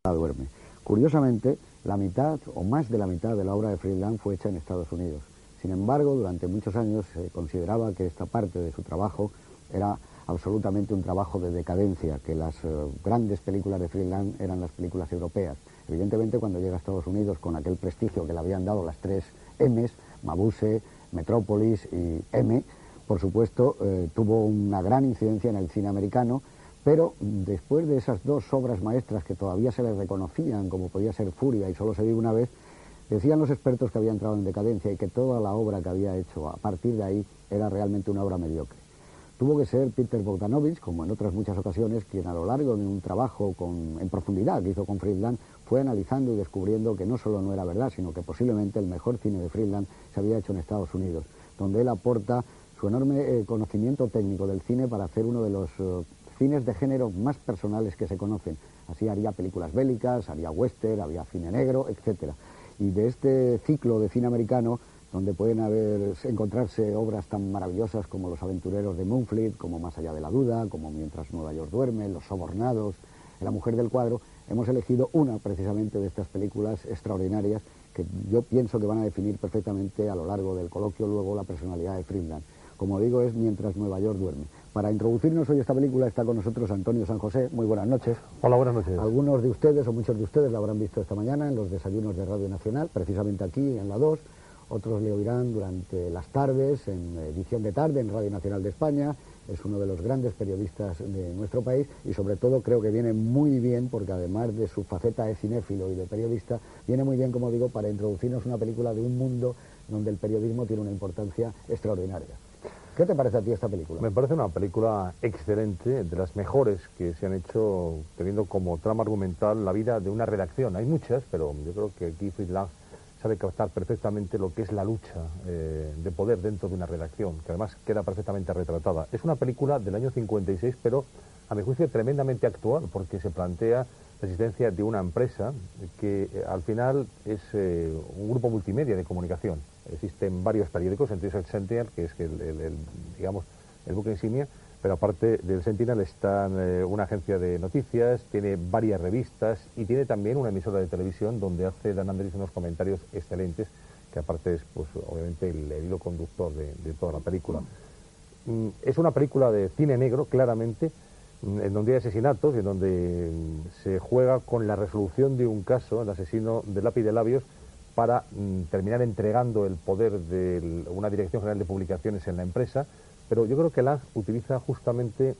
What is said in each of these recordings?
duerme. Curiosamente, la mitad o más de la mitad de la obra de Friedland fue hecha en Estados Unidos. Sin embargo, durante muchos años se consideraba que esta parte de su trabajo era absolutamente un trabajo de decadencia, que las grandes películas de Friedland eran las películas europeas. Evidentemente, cuando llega a Estados Unidos con aquel prestigio que le habían dado las tres M's, Mabuse, Metrópolis y M, por supuesto, tuvo una gran incidencia en el cine americano, pero después de esas dos obras maestras que todavía se le reconocían, como podía ser Furia y Solo se vive una vez, decían los expertos que había entrado en decadencia y que toda la obra que había hecho a partir de ahí era realmente una obra mediocre. Tuvo que ser Peter Bogdanovich, como en otras muchas ocasiones, quien a lo largo de un trabajo en profundidad que hizo con Friedland, fue analizando y descubriendo que no solo no era verdad, sino que posiblemente el mejor cine de Friedland se había hecho en Estados Unidos, donde él aporta su enorme conocimiento técnico del cine para hacer uno de los cines de género más personales que se conocen. Así haría películas bélicas, haría western, haría cine negro, etc. Y de este ciclo de cine americano, donde pueden encontrarse obras tan maravillosas como Los aventureros de Moonfleet, como Más allá de la duda, como Mientras Nueva York duerme, Los sobornados, La mujer del cuadro, hemos elegido una precisamente de estas películas extraordinarias que yo pienso que van a definir perfectamente a lo largo del coloquio luego la personalidad de Friedland. Como digo, es Mientras Nueva York duerme. Para introducirnos hoy a esta película está con nosotros Antonio San José. Muy buenas noches. Hola, buenas noches. Algunos de ustedes o muchos de ustedes la habrán visto esta mañana en los desayunos de Radio Nacional, precisamente aquí en la 2. Otros le oirán durante las tardes, en edición de tarde, en Radio Nacional de España. Es uno de los grandes periodistas de nuestro país y sobre todo creo que viene muy bien, porque además de su faceta de cinéfilo y de periodista, viene muy bien, como digo, para introducirnos una película de un mundo donde el periodismo tiene una importancia extraordinaria. ¿Qué te parece a ti esta película? Me parece una película excelente, de las mejores que se han hecho, teniendo como trama argumental la vida de una redacción. Hay muchas, pero yo creo que aquí Friedland sabe captar perfectamente lo que es la lucha de poder dentro de una redacción, que además queda perfectamente retratada. Es una película del año 56, pero a mi juicio tremendamente actual, porque se plantea la existencia de una empresa que al final es un grupo multimedia de comunicación. Existen varios periódicos, entre ellos el Sentinel, que es digamos, el buque insignia, pero aparte del Sentinel está una agencia de noticias, tiene varias revistas y tiene también una emisora de televisión donde hace Dan Andrés unos comentarios excelentes, que aparte es, pues, obviamente el hilo conductor de toda la película. Es una película de cine negro, claramente, en donde hay asesinatos, en donde se juega con la resolución de un caso, el asesino de lápiz de labios, para terminar entregando el poder de una dirección general de publicaciones en la empresa, pero yo creo que Lange utiliza justamente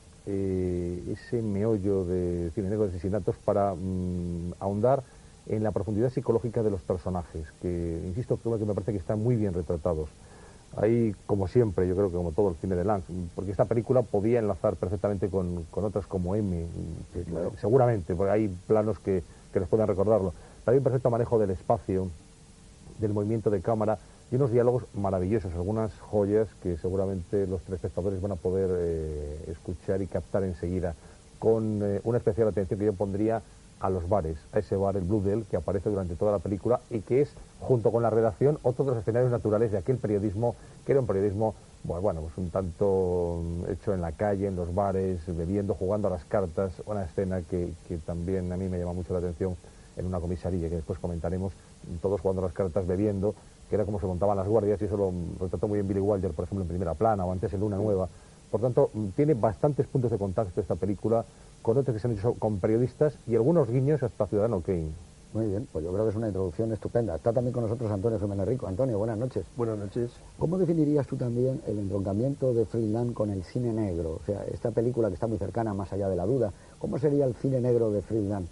ese meollo de cine negro de asesinatos para ahondar en la profundidad psicológica de los personajes, que, insisto, creo que me parece que están muy bien retratados. Ahí, como siempre, yo creo que como todo el cine de Lange, porque esta película podía enlazar perfectamente con otras como M, claro. seguramente, porque hay planos que les puedan recordarlo. Hay un perfecto manejo del espacio, del movimiento de cámara y unos diálogos maravillosos, algunas joyas que seguramente los telespectadores van a poder escuchar y captar enseguida, con una especial atención que yo pondría a los bares, a ese bar, el Blue Dell, que aparece durante toda la película y que es, junto con la redacción, otro de los escenarios naturales de aquel periodismo, que era un periodismo, bueno, pues un tanto hecho en la calle, en los bares, bebiendo, jugando a las cartas, una escena que también a mí me llama mucho la atención en una comisaría, que después comentaremos, todos jugando a las cartas, bebiendo, que era como se montaban las guardias, y eso lo retrató muy bien Billy Wilder, por ejemplo, en Primera Plana, o antes en Luna Nueva. Por tanto, tiene bastantes puntos de contacto esta película con otros que se han hecho con periodistas y algunos guiños hasta Ciudadano Kane. Muy bien, pues yo creo que es una introducción estupenda. Está también con nosotros Antonio Jiménez Rico. Antonio, buenas noches. Buenas noches. ¿Cómo definirías tú también el entroncamiento de Friedland con el cine negro? O sea, esta película que está muy cercana, Más allá de la duda, ¿cómo sería el cine negro de Friedland?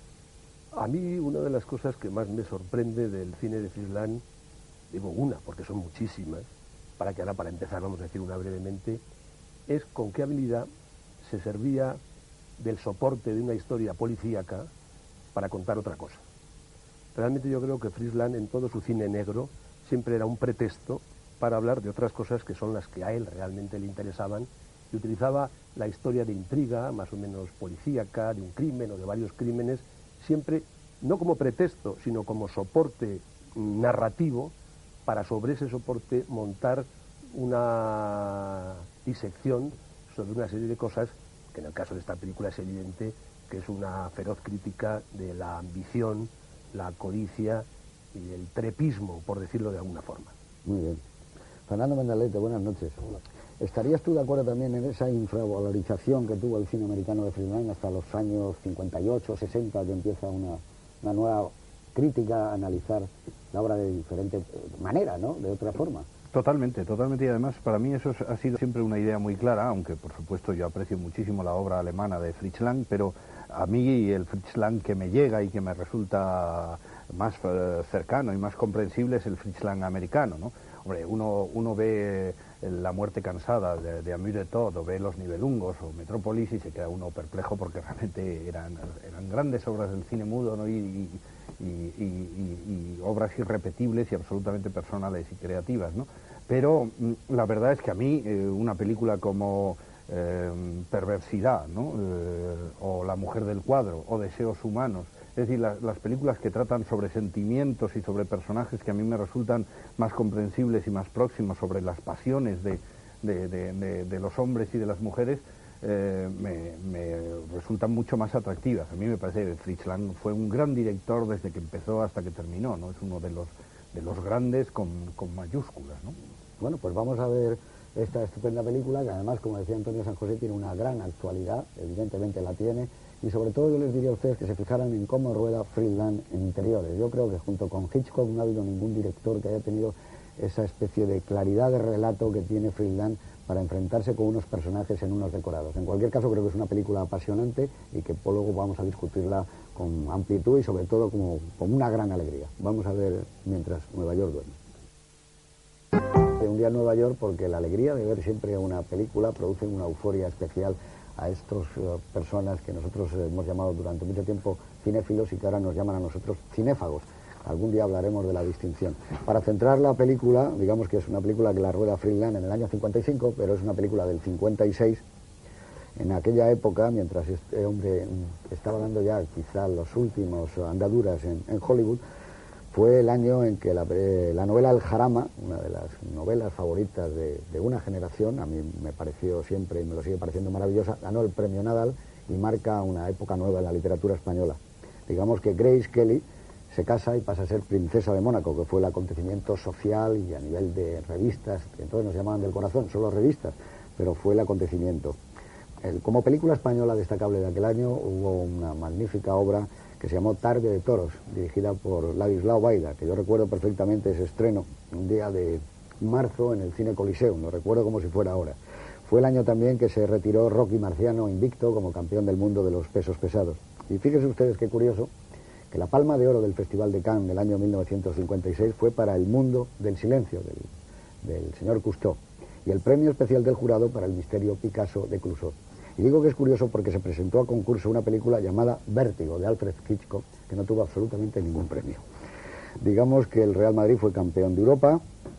A mí una de las cosas que más me sorprende del cine de Friedland, digo una, porque son muchísimas, para empezar vamos a decir una brevemente, es con qué habilidad se servía del soporte de una historia policíaca para contar otra cosa. Realmente yo creo que Friedland en todo su cine negro siempre era un pretexto para hablar de otras cosas que son las que a él realmente le interesaban, y utilizaba la historia de intriga, más o menos policíaca, de un crimen o de varios crímenes, siempre no como pretexto, sino como soporte narrativo para sobre ese soporte montar una disección sobre una serie de cosas que en el caso de esta película es evidente que es una feroz crítica de la ambición, la codicia y el trepismo, por decirlo de alguna forma. Muy bien. Fernando Mendalete, buenas noches. ¿Estarías tú de acuerdo también en esa infravalorización que tuvo el cine americano de Friedland hasta los años 58, 60, que empieza una nueva crítica a analizar la obra de diferente manera, ¿no? De otra forma. Totalmente, totalmente, y además para mí eso ha sido siempre una idea muy clara, aunque por supuesto yo aprecio muchísimo la obra alemana de Fritz Lang, pero a mí el Fritz Lang que me llega y que me resulta más cercano y más comprensible es el Fritz Lang americano, ¿no? Hombre, uno ve La muerte cansada de Amu de Todd, o ve Los Nibelungos o Metrópolis y se queda uno perplejo porque realmente eran grandes obras del cine mudo, ¿no? y obras irrepetibles y absolutamente personales y creativas, ¿no? Pero la verdad es que a mí una película como Perversidad, ¿no? O La mujer del cuadro, o Deseos humanos, es decir, las películas que tratan sobre sentimientos y sobre personajes que a mí me resultan más comprensibles y más próximos, sobre las pasiones de los hombres y de las mujeres, me resultan mucho más atractivas. A mí me parece que Fritz Lang fue un gran director desde que empezó hasta que terminó, ¿no? Es uno de los grandes con mayúsculas, ¿no? Bueno, pues vamos a ver esta estupenda película, que además, como decía Antonio San José, tiene una gran actualidad, evidentemente la tiene, y sobre todo yo les diría a ustedes que se fijaran en cómo rueda Fritz Lang en interiores. Yo creo que junto con Hitchcock no ha habido ningún director que haya tenido esa especie de claridad de relato que tiene Fritz Lang para enfrentarse con unos personajes en unos decorados. En cualquier caso, creo que es una película apasionante y que luego vamos a discutirla con amplitud y sobre todo como una gran alegría. Vamos a ver mientras Nueva York duerme. Un día en Nueva York, porque la alegría de ver siempre una película produce una euforia especial a estas personas que nosotros hemos llamado durante mucho tiempo cinéfilos y que ahora nos llaman a nosotros cinéfagos. Algún día hablaremos de la distinción. Para centrar la película, digamos que es una película que la rueda Fritz Lang en el año 55, pero es una película del 56. En aquella época, mientras este hombre estaba dando ya quizá los últimos andaduras en Hollywood, fue el año en que la novela El Jarama, una de las novelas favoritas de una generación, a mí me pareció siempre y me lo sigue pareciendo maravillosa, ganó el premio Nadal y marca una época nueva en la literatura española. Digamos que Grace Kelly se casa y pasa a ser princesa de Mónaco, que fue el acontecimiento social y a nivel de revistas, que entonces nos llamaban del corazón, solo revistas, pero fue el acontecimiento. Como película española destacable de aquel año hubo una magnífica obra que se llamó Tarde de Toros, dirigida por Ladislao Baida, que yo recuerdo perfectamente ese estreno, un día de marzo en el Cine Coliseum, lo recuerdo como si fuera ahora. Fue el año también que se retiró Rocky Marciano invicto como campeón del mundo de los pesos pesados. Y fíjense ustedes qué curioso, que la Palma de Oro del Festival de Cannes del año 1956 fue para El mundo del silencio, del señor Cousteau, y el premio especial del jurado para El misterio Picasso de Clouseau. Y digo que es curioso porque se presentó a concurso una película llamada Vértigo, de Alfred Hitchcock, que no tuvo absolutamente ningún premio. Digamos que el Real Madrid fue campeón de Europa,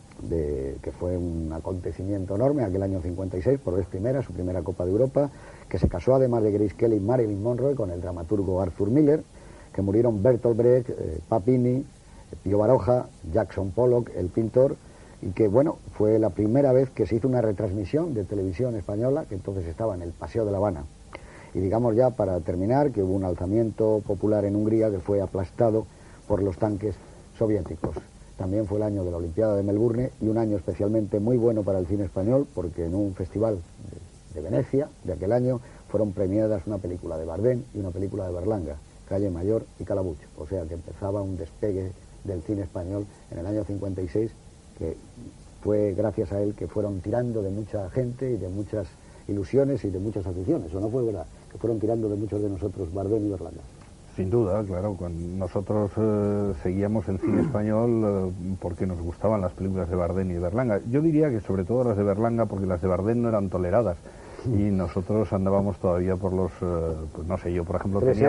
que fue un acontecimiento enorme aquel año 56, por vez primera, su primera Copa de Europa, que se casó además de Grace Kelly, Marilyn Monroe, con el dramaturgo Arthur Miller, que murieron Bertolt Brecht, Papini, Pío Baroja, Jackson Pollock, el pintor, y que, bueno, fue la primera vez que se hizo una retransmisión de televisión española, que entonces estaba en el Paseo de La Habana. Y digamos ya, para terminar, que hubo un alzamiento popular en Hungría que fue aplastado por los tanques soviéticos. También fue el año de la Olimpiada de Melbourne y un año especialmente muy bueno para el cine español, porque en un festival de Venecia de aquel año fueron premiadas una película de Bardem y una película de Berlanga, Calle Mayor y Calabuch. O sea que empezaba un despegue del cine español en el año 56, que fue gracias a él que fueron tirando de mucha gente y de muchas ilusiones y de muchas aficiones. ¿O no fue verdad? Que fueron tirando de muchos de nosotros Bardem y Berlanga. Sin duda, claro, nosotros seguíamos el cine español porque nos gustaban las películas de Bardem y de Berlanga. Yo diría que sobre todo las de Berlanga, porque las de Bardem no eran toleradas. Y nosotros andábamos todavía por los, pues no sé, yo por ejemplo tenía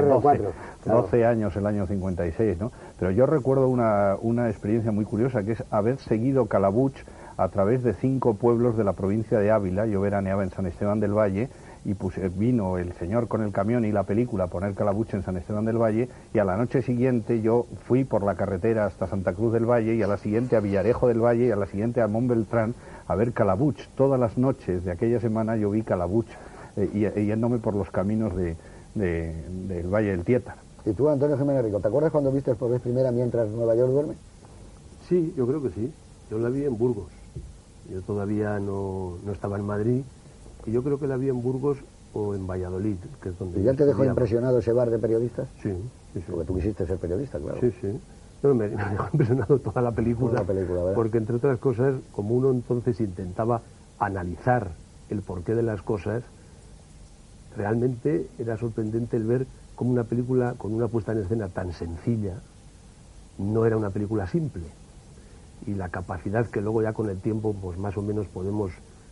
12 años el año 56, ¿no? Pero yo recuerdo una experiencia muy curiosa, que es haber seguido Calabuch a través de 5 pueblos de la provincia de Ávila. Yo veraneaba en San Esteban del Valle y vino el señor con el camión y la película a poner Calabuch en San Esteban del Valle, y a la noche siguiente yo fui por la carretera hasta Santa Cruz del Valle, y a la siguiente a Villarejo del Valle, y a la siguiente a Montbeltrán a ver Calabuch. Todas las noches de aquella semana yo vi Calabuch yéndome por los caminos de del Valle del Tiétar. ¿Y tú, Antonio Jiménez Rico, te acuerdas cuando viste por vez primera Mientras Nueva York duerme? Sí, yo creo que sí. Yo la vi en Burgos. Yo todavía no estaba en Madrid y yo creo que la vi en Burgos o en Valladolid, que es donde... ¿Y ya te dejó estudiaba. impresionado ese bar de periodistas? Sí, sí, sí. Porque tú quisiste ser periodista, claro. Sí, sí. No, me dejó impresionado toda la película. Toda la película, ¿verdad? Porque, entre otras cosas, como uno entonces intentaba analizar el porqué de las cosas, realmente era sorprendente el ver cómo una película con una puesta en escena tan sencilla no era una película simple. Y la capacidad que luego ya con el tiempo pues más o menos podemos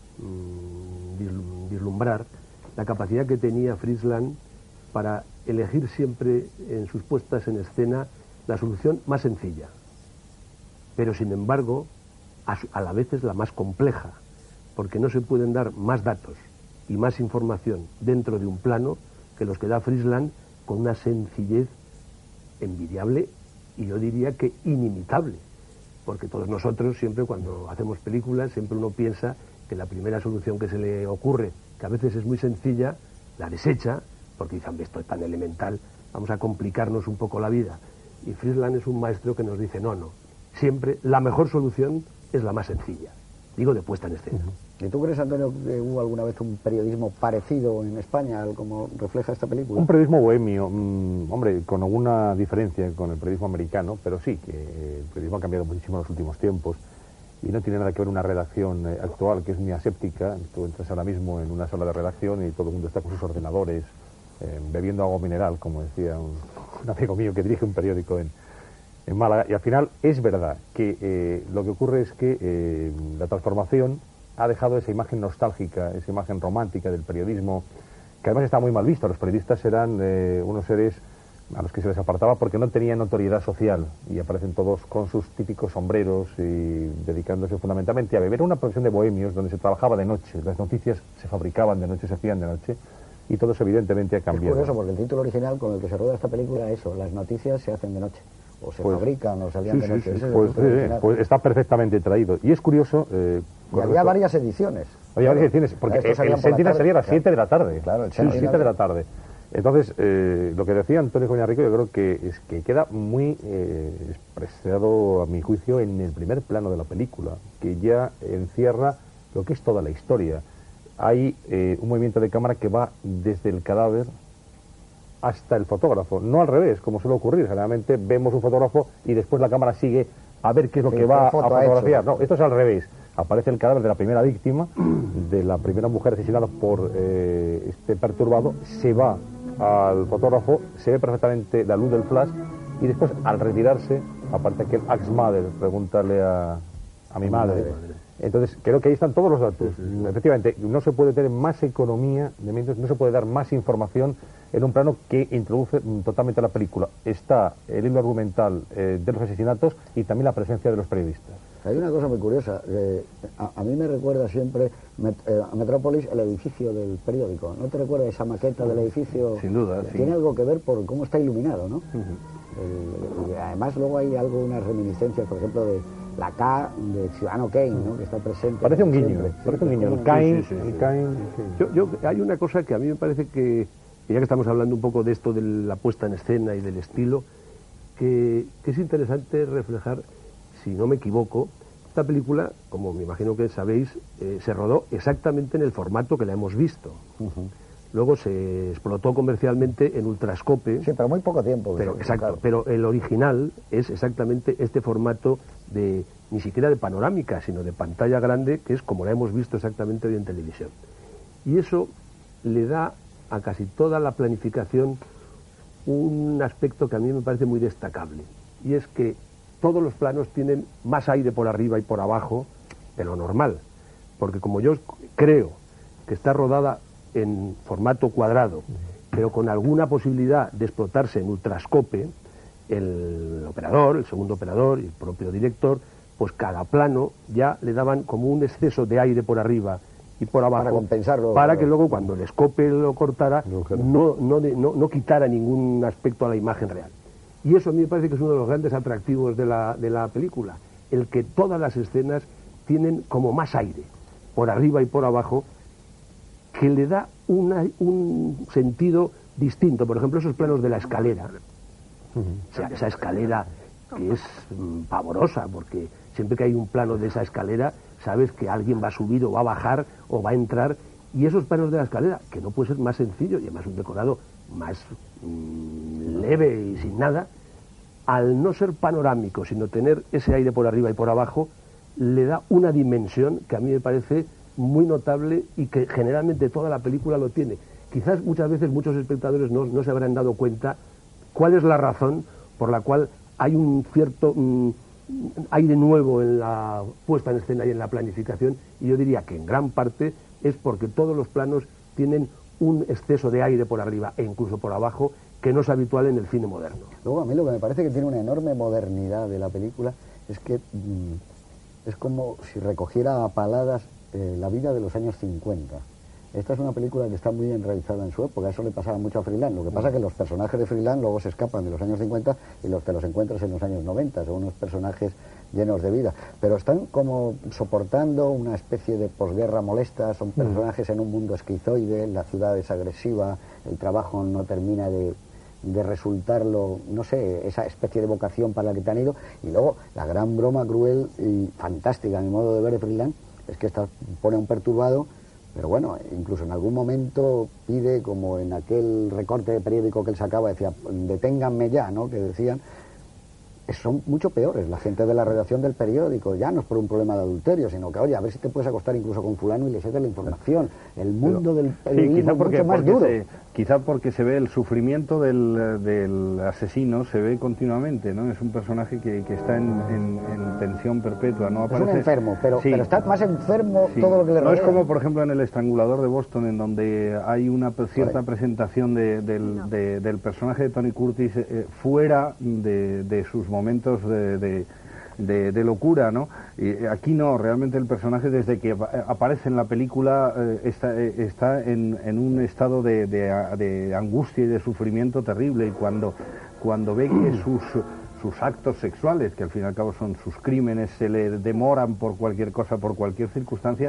vislumbrar, la capacidad que tenía Frisland para elegir siempre en sus puestas en escena la solución más sencilla, pero sin embargo a la vez es la más compleja, porque no se pueden dar más datos y más información dentro de un plano que los que da Frisland con una sencillez envidiable y yo diría que inimitable, porque todos nosotros siempre cuando hacemos películas siempre uno piensa que la primera solución que se le ocurre, que a veces es muy sencilla, la desecha porque dicen, esto es tan elemental, vamos a complicarnos un poco la vida. Y Frisland es un maestro que nos dice, no, siempre la mejor solución es la más sencilla, digo de puesta en escena. ¿Y tú crees, Antonio, que hubo alguna vez un periodismo parecido en España al como refleja esta película? Un periodismo bohemio, hombre, con alguna diferencia con el periodismo americano, pero sí, que el periodismo ha cambiado muchísimo en los últimos tiempos y no tiene nada que ver una redacción actual que es muy aséptica. Tú entras ahora mismo en una sala de redacción y todo el mundo está con sus ordenadores, bebiendo agua mineral, como decía un amigo mío que dirige un periódico en Málaga, y al final es verdad que lo que ocurre es que la transformación ha dejado esa imagen nostálgica, esa imagen romántica del periodismo, que además está muy mal visto. Los periodistas eran unos seres a los que se les apartaba porque no tenían notoriedad social, y aparecen todos con sus típicos sombreros y dedicándose fundamentalmente a beber. Una profesión de bohemios donde se trabajaba de noche, las noticias se fabricaban de noche, se hacían de noche, y todo eso evidentemente ha cambiado. Es curioso porque el título original con el que se rueda esta película es eso, las noticias se hacen de noche, o se fabrican o salían de noche. Pues está perfectamente traído. Y es curioso... y había varias ediciones. Había varias ediciones, porque el Sentinel salía a las 7 de la tarde. Claro, el 7 de la tarde. Entonces, lo que decía Antonio Jiménez Rico, yo creo que es que queda muy expresado, a mi juicio, en el primer plano de la película, que ya encierra lo que es toda la historia. Hay un movimiento de cámara que va desde el cadáver hasta el fotógrafo, no al revés, como suele ocurrir. Generalmente vemos un fotógrafo y después la cámara sigue a ver qué es lo que va a fotografiar. No, esto es al revés. Aparece el cadáver de la primera víctima, de la primera mujer asesinada por este perturbado, se va al fotógrafo, se ve perfectamente la luz del flash y después, al retirarse, aparece aquel Axe-Mother, pregúntale a mi madre. Entonces, creo que ahí están todos los datos. Efectivamente, no se puede tener más economía de medios, no se puede dar más información en un plano que introduce totalmente la película. Está el hilo argumental de los asesinatos y también la presencia de los periodistas. Hay una cosa muy curiosa, a mí me recuerda siempre a Metrópolis el edificio del periódico. ¿No te recuerda esa maqueta del edificio? Sin duda, sí. Tiene algo que ver por cómo está iluminado, ¿no? Además luego hay unas reminiscencias, por ejemplo, de la K de Ciudadano Kane, ¿no? Que está presente. Parece un guiño, siempre. parece un guiño. El Kane, Hay una cosa que a mí me parece que, ya que estamos hablando un poco de esto de la puesta en escena y del estilo, que es interesante reflejar, si no me equivoco, esta película, como me imagino que sabéis, se rodó exactamente en el formato que la hemos visto. Luego se explotó comercialmente en Ultrascope. Sí, pero muy poco tiempo. Pero, exacto, claro. Pero el original es exactamente este formato de, ni siquiera de panorámica, sino de pantalla grande, que es como la hemos visto exactamente hoy en televisión. Y eso le da a casi toda la planificación un aspecto que a mí me parece muy destacable, y es que todos los planos tienen más aire por arriba y por abajo de lo normal, porque como yo creo que está rodada en formato cuadrado, pero con alguna posibilidad de explotarse en ultrascope, el operador, el segundo operador y el propio director, pues cada plano ya le daban como un exceso de aire por arriba y por abajo, para compensarlo, para que luego cuando el escope lo cortara no quitara ningún aspecto a la imagen real. Y eso a mí me parece que es uno de los grandes atractivos de la película, el que todas las escenas tienen como más aire por arriba y por abajo, que le da un sentido distinto. Por ejemplo, esos planos de la escalera, o sea, esa escalera que es pavorosa, porque siempre que hay un plano de esa escalera, sabes que alguien va a subir o va a bajar o va a entrar, y esos planos de la escalera, que no puede ser más sencillo, y además un decorado más leve y sin nada, al no ser panorámico, sino tener ese aire por arriba y por abajo, le da una dimensión que a mí me parece muy notable y que generalmente toda la película lo tiene. Quizás muchas veces muchos espectadores no se habrán dado cuenta cuál es la razón por la cual hay un cierto aire nuevo en la puesta en escena y en la planificación, y yo diría que en gran parte es porque todos los planos tienen un exceso de aire por arriba e incluso por abajo que no es habitual en el cine moderno. Luego, a mí lo que me parece que tiene una enorme modernidad de la película es que es como si recogiera a paladas la vida de los años 50. Esta es una película que está muy bien realizada en su época, eso le pasaba mucho a Froilán. Lo que pasa es que los personajes de Froilán luego se escapan de los años 50 y te los encuentras en los años 90, son unos personajes llenos de vida. Pero están como soportando una especie de posguerra molesta, son personajes en un mundo esquizoide, la ciudad es agresiva, el trabajo no termina de resultarlo, no sé, esa especie de vocación para la que te han ido. Y luego la gran broma cruel y fantástica, a mi modo de ver, de Froilán, es que pone a un perturbado. Pero bueno, incluso en algún momento pide, como en aquel recorte de periódico que él sacaba, decía, deténganme ya, ¿no? Que decían, son mucho peores la gente de la redacción del periódico, ya no es por un problema de adulterio, sino que, oye, a ver si te puedes acostar incluso con fulano y le cede la información. El mundo del periodismo es mucho más duro. Quizá porque se ve el sufrimiento del asesino, se ve continuamente, ¿no? Es un personaje que está en tensión perpetua, ¿no? Aparece... Es un enfermo, pero está más enfermo todo lo que le rodea. No es como, por ejemplo, en El estrangulador de Boston, en donde hay una cierta presentación del personaje de Tony Curtis fuera de sus momentos de locura, ¿no? Y aquí no, realmente el personaje desde que aparece en la película está en un estado de angustia y de sufrimiento terrible, y cuando ve que sus actos sexuales, que al fin y al cabo son sus crímenes, se le demoran por cualquier cosa, por cualquier circunstancia,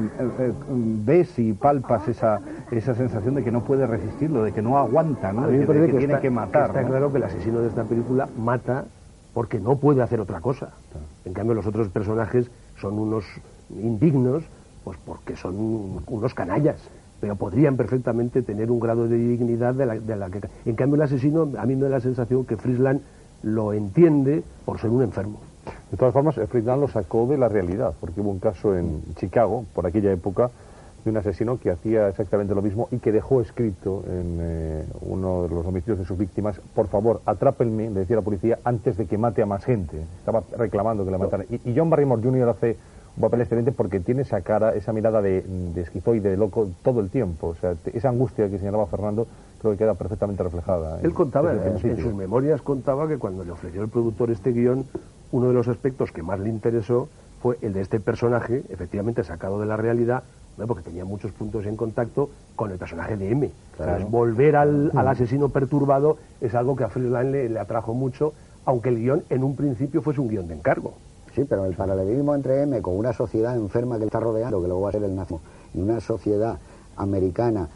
ves y palpas esa sensación de que no puede resistirlo, de que no aguanta, ¿no? De que tiene que matar. Está claro que el asesino de esta película mata porque no puede hacer otra cosa. En cambio, los otros personajes son unos indignos, pues porque son unos canallas, pero podrían perfectamente tener un grado de dignidad de la que... En cambio, el asesino, a mí me da la sensación que Frisland lo entiende por ser un enfermo. De todas formas, Frisland lo sacó de la realidad, porque hubo un caso en Chicago, por aquella época, de un asesino que hacía exactamente lo mismo y que dejó escrito en uno de los homicidios de sus víctimas: por favor, atrápenme, le decía la policía, antes de que mate a más gente. Estaba reclamando que la mataran. Y John Barrymore Jr. hace un papel excelente porque tiene esa cara, esa mirada de esquizoide, de loco, todo el tiempo. O sea, esa angustia que señalaba Fernando creo que queda perfectamente reflejada. Él contaba, en sus memorias contaba que cuando le ofreció el productor este guión, uno de los aspectos que más le interesó fue el de este personaje, efectivamente sacado de la realidad, porque tenía muchos puntos en contacto con el personaje de M. Claro. Entonces, volver al asesino perturbado es algo que a Frisland le atrajo mucho, aunque el guión en un principio fuese un guión de encargo. Sí, pero el paralelismo entre M con una sociedad enferma que le está rodeando, que luego va a ser el nazismo, y una sociedad americana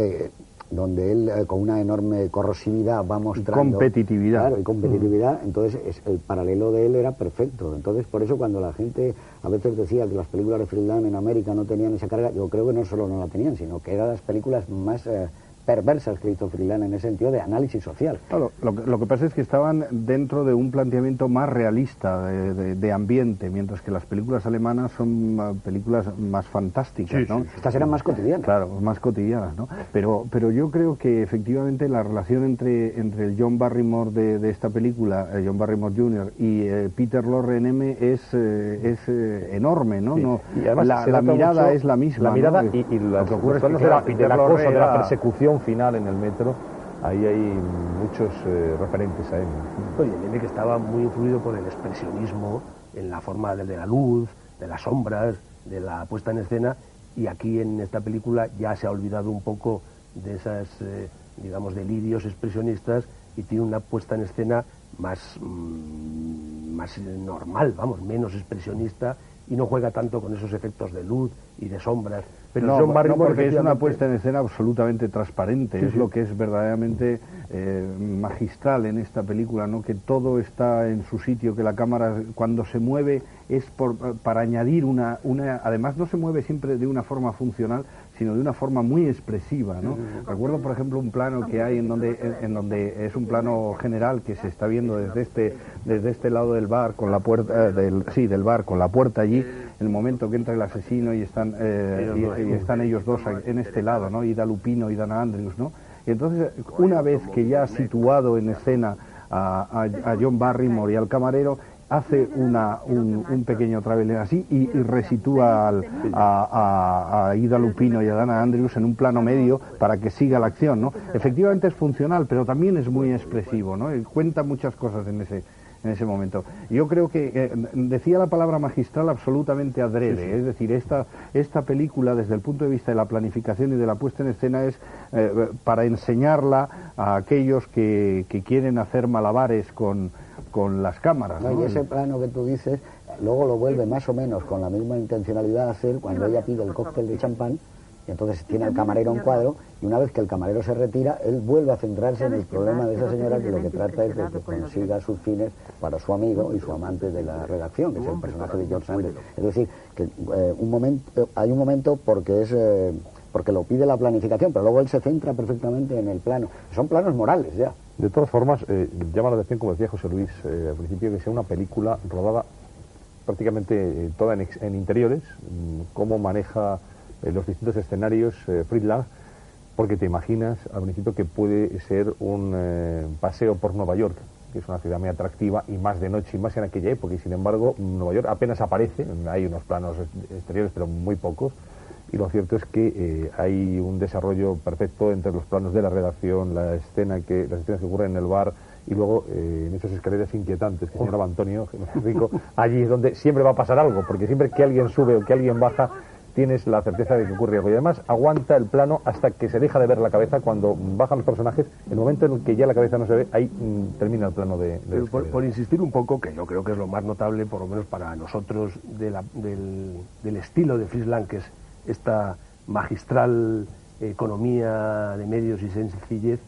donde él con una enorme corrosividad va mostrando... Y competitividad. Claro, y competitividad, entonces el paralelo de él era perfecto. Entonces, por eso cuando la gente a veces decía que las películas de Frisland en América no tenían esa carga, yo creo que no solo no la tenían, sino que eran las películas más perversas que hizo Frisland en ese sentido de análisis social. Claro, lo que pasa es que estaban dentro de un planteamiento más realista de ambiente, mientras que las películas alemanas son películas más fantásticas, ¿no? Sí. Estas eran más cotidianas. Claro, más cotidianas, ¿no? Pero yo creo que efectivamente la relación entre el John Barrymore de esta película, John Barrymore Jr. y Peter Lorre en M es enorme, ¿no? Sí. No, y además la mirada es la misma. La mirada, ¿no? y lo que ocurre es que de la persecución final en el metro, ahí hay muchos referentes a él. Oye, el que estaba muy influido por el expresionismo en la forma de la luz, de las sombras, de la puesta en escena, y aquí en esta película ya se ha olvidado un poco de esas, digamos, delirios expresionistas y tiene una puesta en escena más normal, vamos, menos expresionista y no juega tanto con esos efectos de luz y de sombras. Pero no, John Barrymore, porque es una puesta en escena absolutamente transparente, es lo que es verdaderamente magistral en esta película, ¿no? Que todo está en su sitio, que la cámara cuando se mueve es para añadir además no se mueve siempre de una forma funcional, sino de una forma muy expresiva, ¿no? Recuerdo, por ejemplo, un plano que hay en donde es un plano general que se está viendo desde este lado del bar con la puerta del bar con la puerta allí, en el momento que entra el asesino y están ellos dos en este lado, ¿no? Ida Lupino y Dana Andrews, ¿no? Y entonces, una vez que ya ha situado en escena a John Barrymore y al camarero, hace un pequeño traveling así y resitúa a Ida Lupino y a Dana Andrews en un plano medio para que siga la acción, ¿no? Efectivamente es funcional, pero también es muy expresivo, ¿no? Y cuenta muchas cosas en ese momento. Yo creo que decía la palabra magistral absolutamente adrede, es decir, esta película desde el punto de vista de la planificación y de la puesta en escena es para enseñarla a aquellos que quieren hacer malabares con las cámaras, ¿no? Y ese plano que tú dices, luego lo vuelve más o menos con la misma intencionalidad a hacer cuando ella pide el cóctel de champán, y entonces tiene al camarero en cuadro, y una vez que el camarero se retira, él vuelve a centrarse en el problema de esa señora, que lo que trata es de que consiga sus fines para su amigo y su amante de la redacción, que es el personaje de George Sanders. Es decir, que hay un momento porque lo pide la planificación, pero luego él se centra perfectamente en el plano. Son planos morales ya. De todas formas, llama la atención, como decía José Luis al principio, que sea una película rodada prácticamente toda en interiores, cómo maneja los distintos escenarios Fritz Lang, porque te imaginas al principio que puede ser un paseo por Nueva York, que es una ciudad muy atractiva y más de noche y más en aquella época, y sin embargo Nueva York apenas aparece, hay unos planos exteriores pero muy pocos, y lo cierto es que hay un desarrollo perfecto entre los planos de la redacción, las escenas que ocurren en el bar, y luego en esas escaleras inquietantes que señalaba Antonio Rico, allí es donde siempre va a pasar algo, porque siempre que alguien sube o que alguien baja, tienes la certeza de que ocurre algo. Y además aguanta el plano hasta que se deja de ver la cabeza. Cuando bajan los personajes, el momento en el que ya la cabeza no se ve, ahí termina el plano de por insistir un poco, que yo creo que es lo más notable, por lo menos para nosotros, del estilo de Fritz Lang, que es esta magistral economía de medios y sencillez.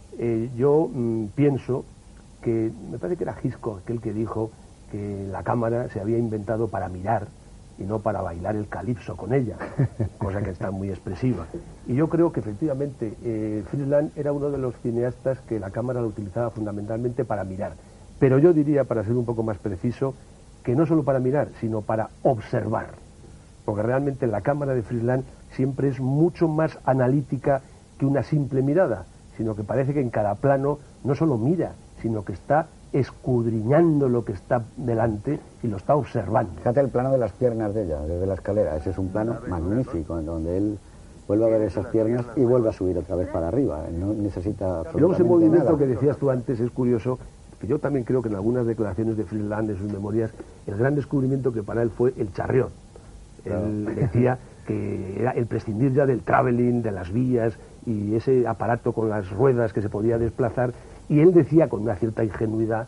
Yo pienso que, me parece que era Hitchcock aquel que dijo que la cámara se había inventado para mirar y no para bailar el calipso con ella, cosa que está muy expresiva. Y yo creo que efectivamente Fritz Lang era uno de los cineastas que la cámara la utilizaba fundamentalmente para mirar. Pero yo diría, para ser un poco más preciso, que no solo para mirar, sino para observar. Porque realmente la cámara de Fritz Lang siempre es mucho más analítica que una simple mirada, sino que parece que en cada plano no solo mira, sino que está escudriñando lo que está delante y lo está observando. Fíjate el plano de las piernas de ella, desde la escalera. Ese es un plano magnífico, en donde él vuelve a ver esas piernas y vuelve a subir otra vez para arriba. No necesita absolutamente nada. Y luego ese movimiento que decías tú antes es curioso, que yo también creo que en algunas declaraciones de Fritz Lang, en sus memorias, el gran descubrimiento que para él fue el charriot. Claro. Él decía que era el prescindir ya del travelling, de las vías y ese aparato con las ruedas que se podía desplazar. Y él decía con una cierta ingenuidad,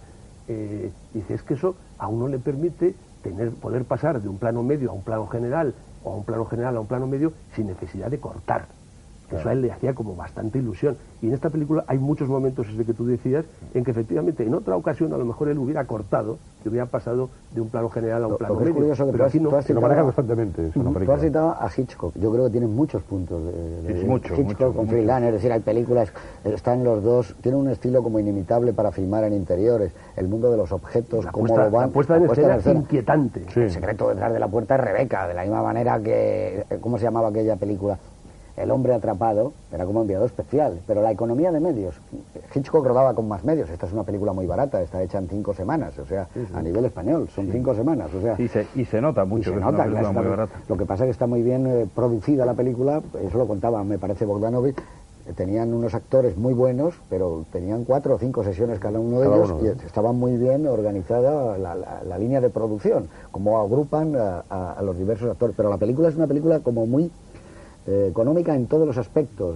dice, es que eso a uno le permite poder pasar de un plano medio a un plano general, o a un plano general a un plano medio, sin necesidad de cortar. Eso a él le hacía como bastante ilusión. Y en esta película hay muchos momentos, ese que tú decías, en que efectivamente en otra ocasión a lo mejor él hubiera cortado, que hubiera pasado de un plano general a un plano medio. Curioso que pero aquí no. Lo maneja constantemente. Tú has citado a Hitchcock. Yo creo que tiene muchos puntos de Hitchcock con Fritz Lang. Es decir, hay películas, están los dos, tiene un estilo como inimitable para filmar en interiores. El mundo de los objetos, cómo lo van. La puesta en escena es inquietante. Sí. El secreto detrás de la puerta es Rebeca, de la misma manera que, ¿cómo se llamaba aquella película? El hombre atrapado, era como enviado especial, pero la economía de medios. Hitchcock rodaba con más medios. Esta es una película muy barata, está hecha en 5 semanas, o sea, a nivel español, son 5 semanas, o sea. Y se nota mucho que es una película muy barata. Lo que pasa es que está muy bien producida la película, eso lo contaba, me parece, Bogdanovich. Tenían unos actores muy buenos, pero tenían 4 o 5 sesiones cada uno de ellos, y estaba muy bien organizada la línea de producción, como agrupan a los diversos actores. Pero la película es una película como muy económica en todos los aspectos,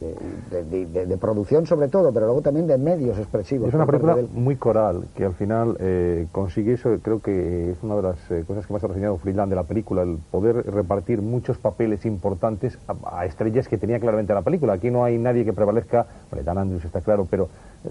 de producción sobre todo, pero luego también de medios expresivos. Es una película muy coral, que al final consigue eso. Creo que es una de las cosas que más ha reseñado Friedland de la película, el poder repartir muchos papeles importantes a estrellas que tenía claramente la película. Aquí no hay nadie que prevalezca, bueno, Dan Andrews está claro, pero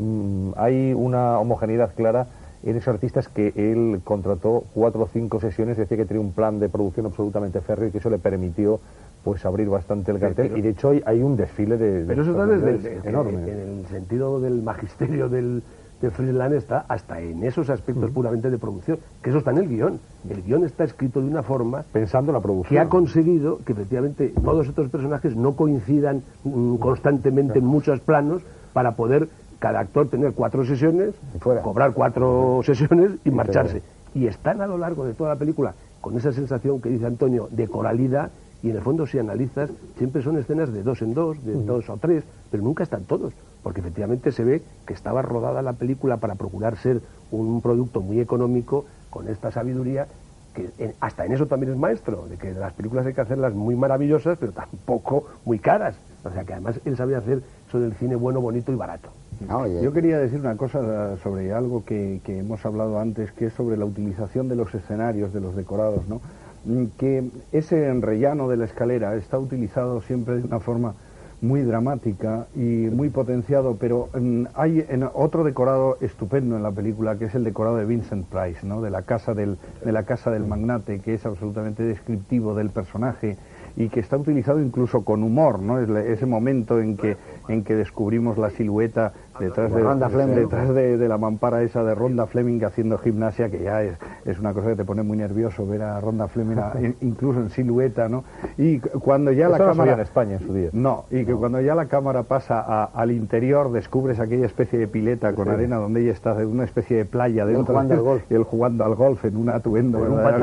hay una homogeneidad clara en esos artistas que él contrató 4 o 5 sesiones. Decía que tenía un plan de producción absolutamente férreo y que eso le permitió pues abrir bastante el cartel, y de hecho hay un desfile de pero eso está desde enorme. En el sentido del magisterio de Friedland está hasta en esos aspectos puramente de producción, que eso está en el guión. El guión está escrito de una forma pensando en la producción, que ha conseguido que efectivamente todos estos personajes no coincidan constantemente en muchos planos para poder cada actor tener 4 sesiones, cobrar 4 sesiones y marcharse. Y están a lo largo de toda la película con esa sensación que dice Antonio de coralidad. Y en el fondo, si analizas, siempre son escenas de 2 en 2, de 2 o 3, pero nunca están todos, porque efectivamente se ve que estaba rodada la película para procurar ser un producto muy económico, con esta sabiduría, que hasta en eso también es maestro, de que las películas hay que hacerlas muy maravillosas, pero tampoco muy caras. O sea, que además él sabía hacer eso del cine bueno, bonito y barato. Yo quería decir una cosa sobre algo que hemos hablado antes, que es sobre la utilización de los escenarios, de los decorados, ¿no? Que ese enrellano de la escalera está utilizado siempre de una forma muy dramática y muy potenciado, pero hay otro decorado estupendo en la película, que es el decorado de Vincent Price, ¿no? de la casa del magnate, que es absolutamente descriptivo del personaje y que está utilizado incluso con humor, ¿no? Ese momento en que descubrimos la silueta detrás de la mampara esa de Rhonda Fleming haciendo gimnasia, que ya es una cosa que te pone muy nervioso ver a Rhonda Fleming incluso en silueta, ¿no? Y cuando ya la cámara en España en su día. No, y que cuando ya la cámara pasa al interior descubres aquella especie de pileta con arena donde ella está, de una especie de playa de él jugando al golf en un atuendo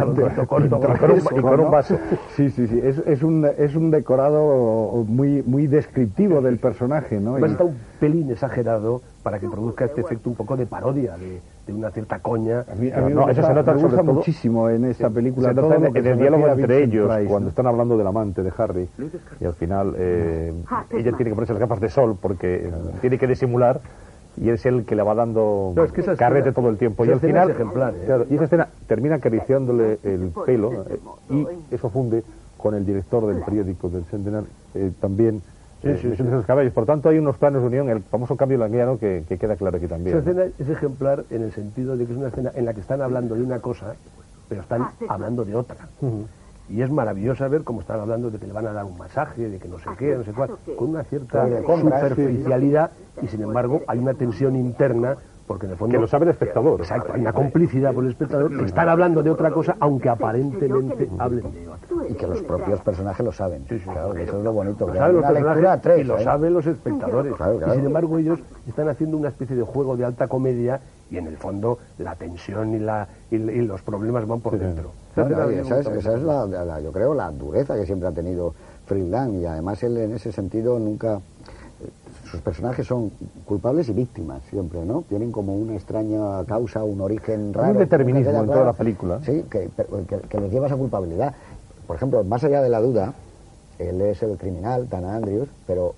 y con un vaso. Sí, es un decorado muy descriptivo del personaje, ¿no? Está un pelín exagerado para que produzca este efecto un poco de parodia, de una cierta coña. A mí eso se nota, me gusta muchísimo en esta película. Se nota en el diálogo entre ellos, cuando están hablando del amante de Harry, y al final ella tiene que ponerse las gafas de sol porque tiene que disimular, y es él que le va dando carrete todo el tiempo. Y al final, y esa escena termina acariciándole el pelo, y eso funde con el director del periódico del Centenar, también. Los caballos. Por tanto, hay unos planos de unión, el famoso cambio languiano que queda claro aquí también. Esa escena es ejemplar en el sentido de que es una escena en la que están hablando de una cosa, pero están hablando de otra. Y es maravilloso ver cómo están hablando de que le van a dar un masaje, de que no sé qué, no sé cuál, con una cierta superficialidad, y sin embargo hay una tensión interna, porque en el fondo... Que lo sabe el espectador. Exacto, hay una complicidad por el espectador, que están hablando de otra cosa, aunque aparentemente hablen de otra. Y que los propios personajes lo saben. Claro, eso es lo bonito. Lo saben los personajes y lo saben los espectadores. Y sin embargo ellos están haciendo una especie de juego de alta comedia, y en el fondo la tensión y los problemas van por dentro. Esa es yo creo, la dureza que siempre ha tenido Friedland, y además él en ese sentido nunca... Sus personajes son culpables y víctimas siempre, ¿no? Tienen como una extraña causa, un origen raro. Un determinismo en toda la película. Sí, que les lleva a esa culpabilidad. Por ejemplo, más allá de la duda, él es el criminal, Dan Andrews, pero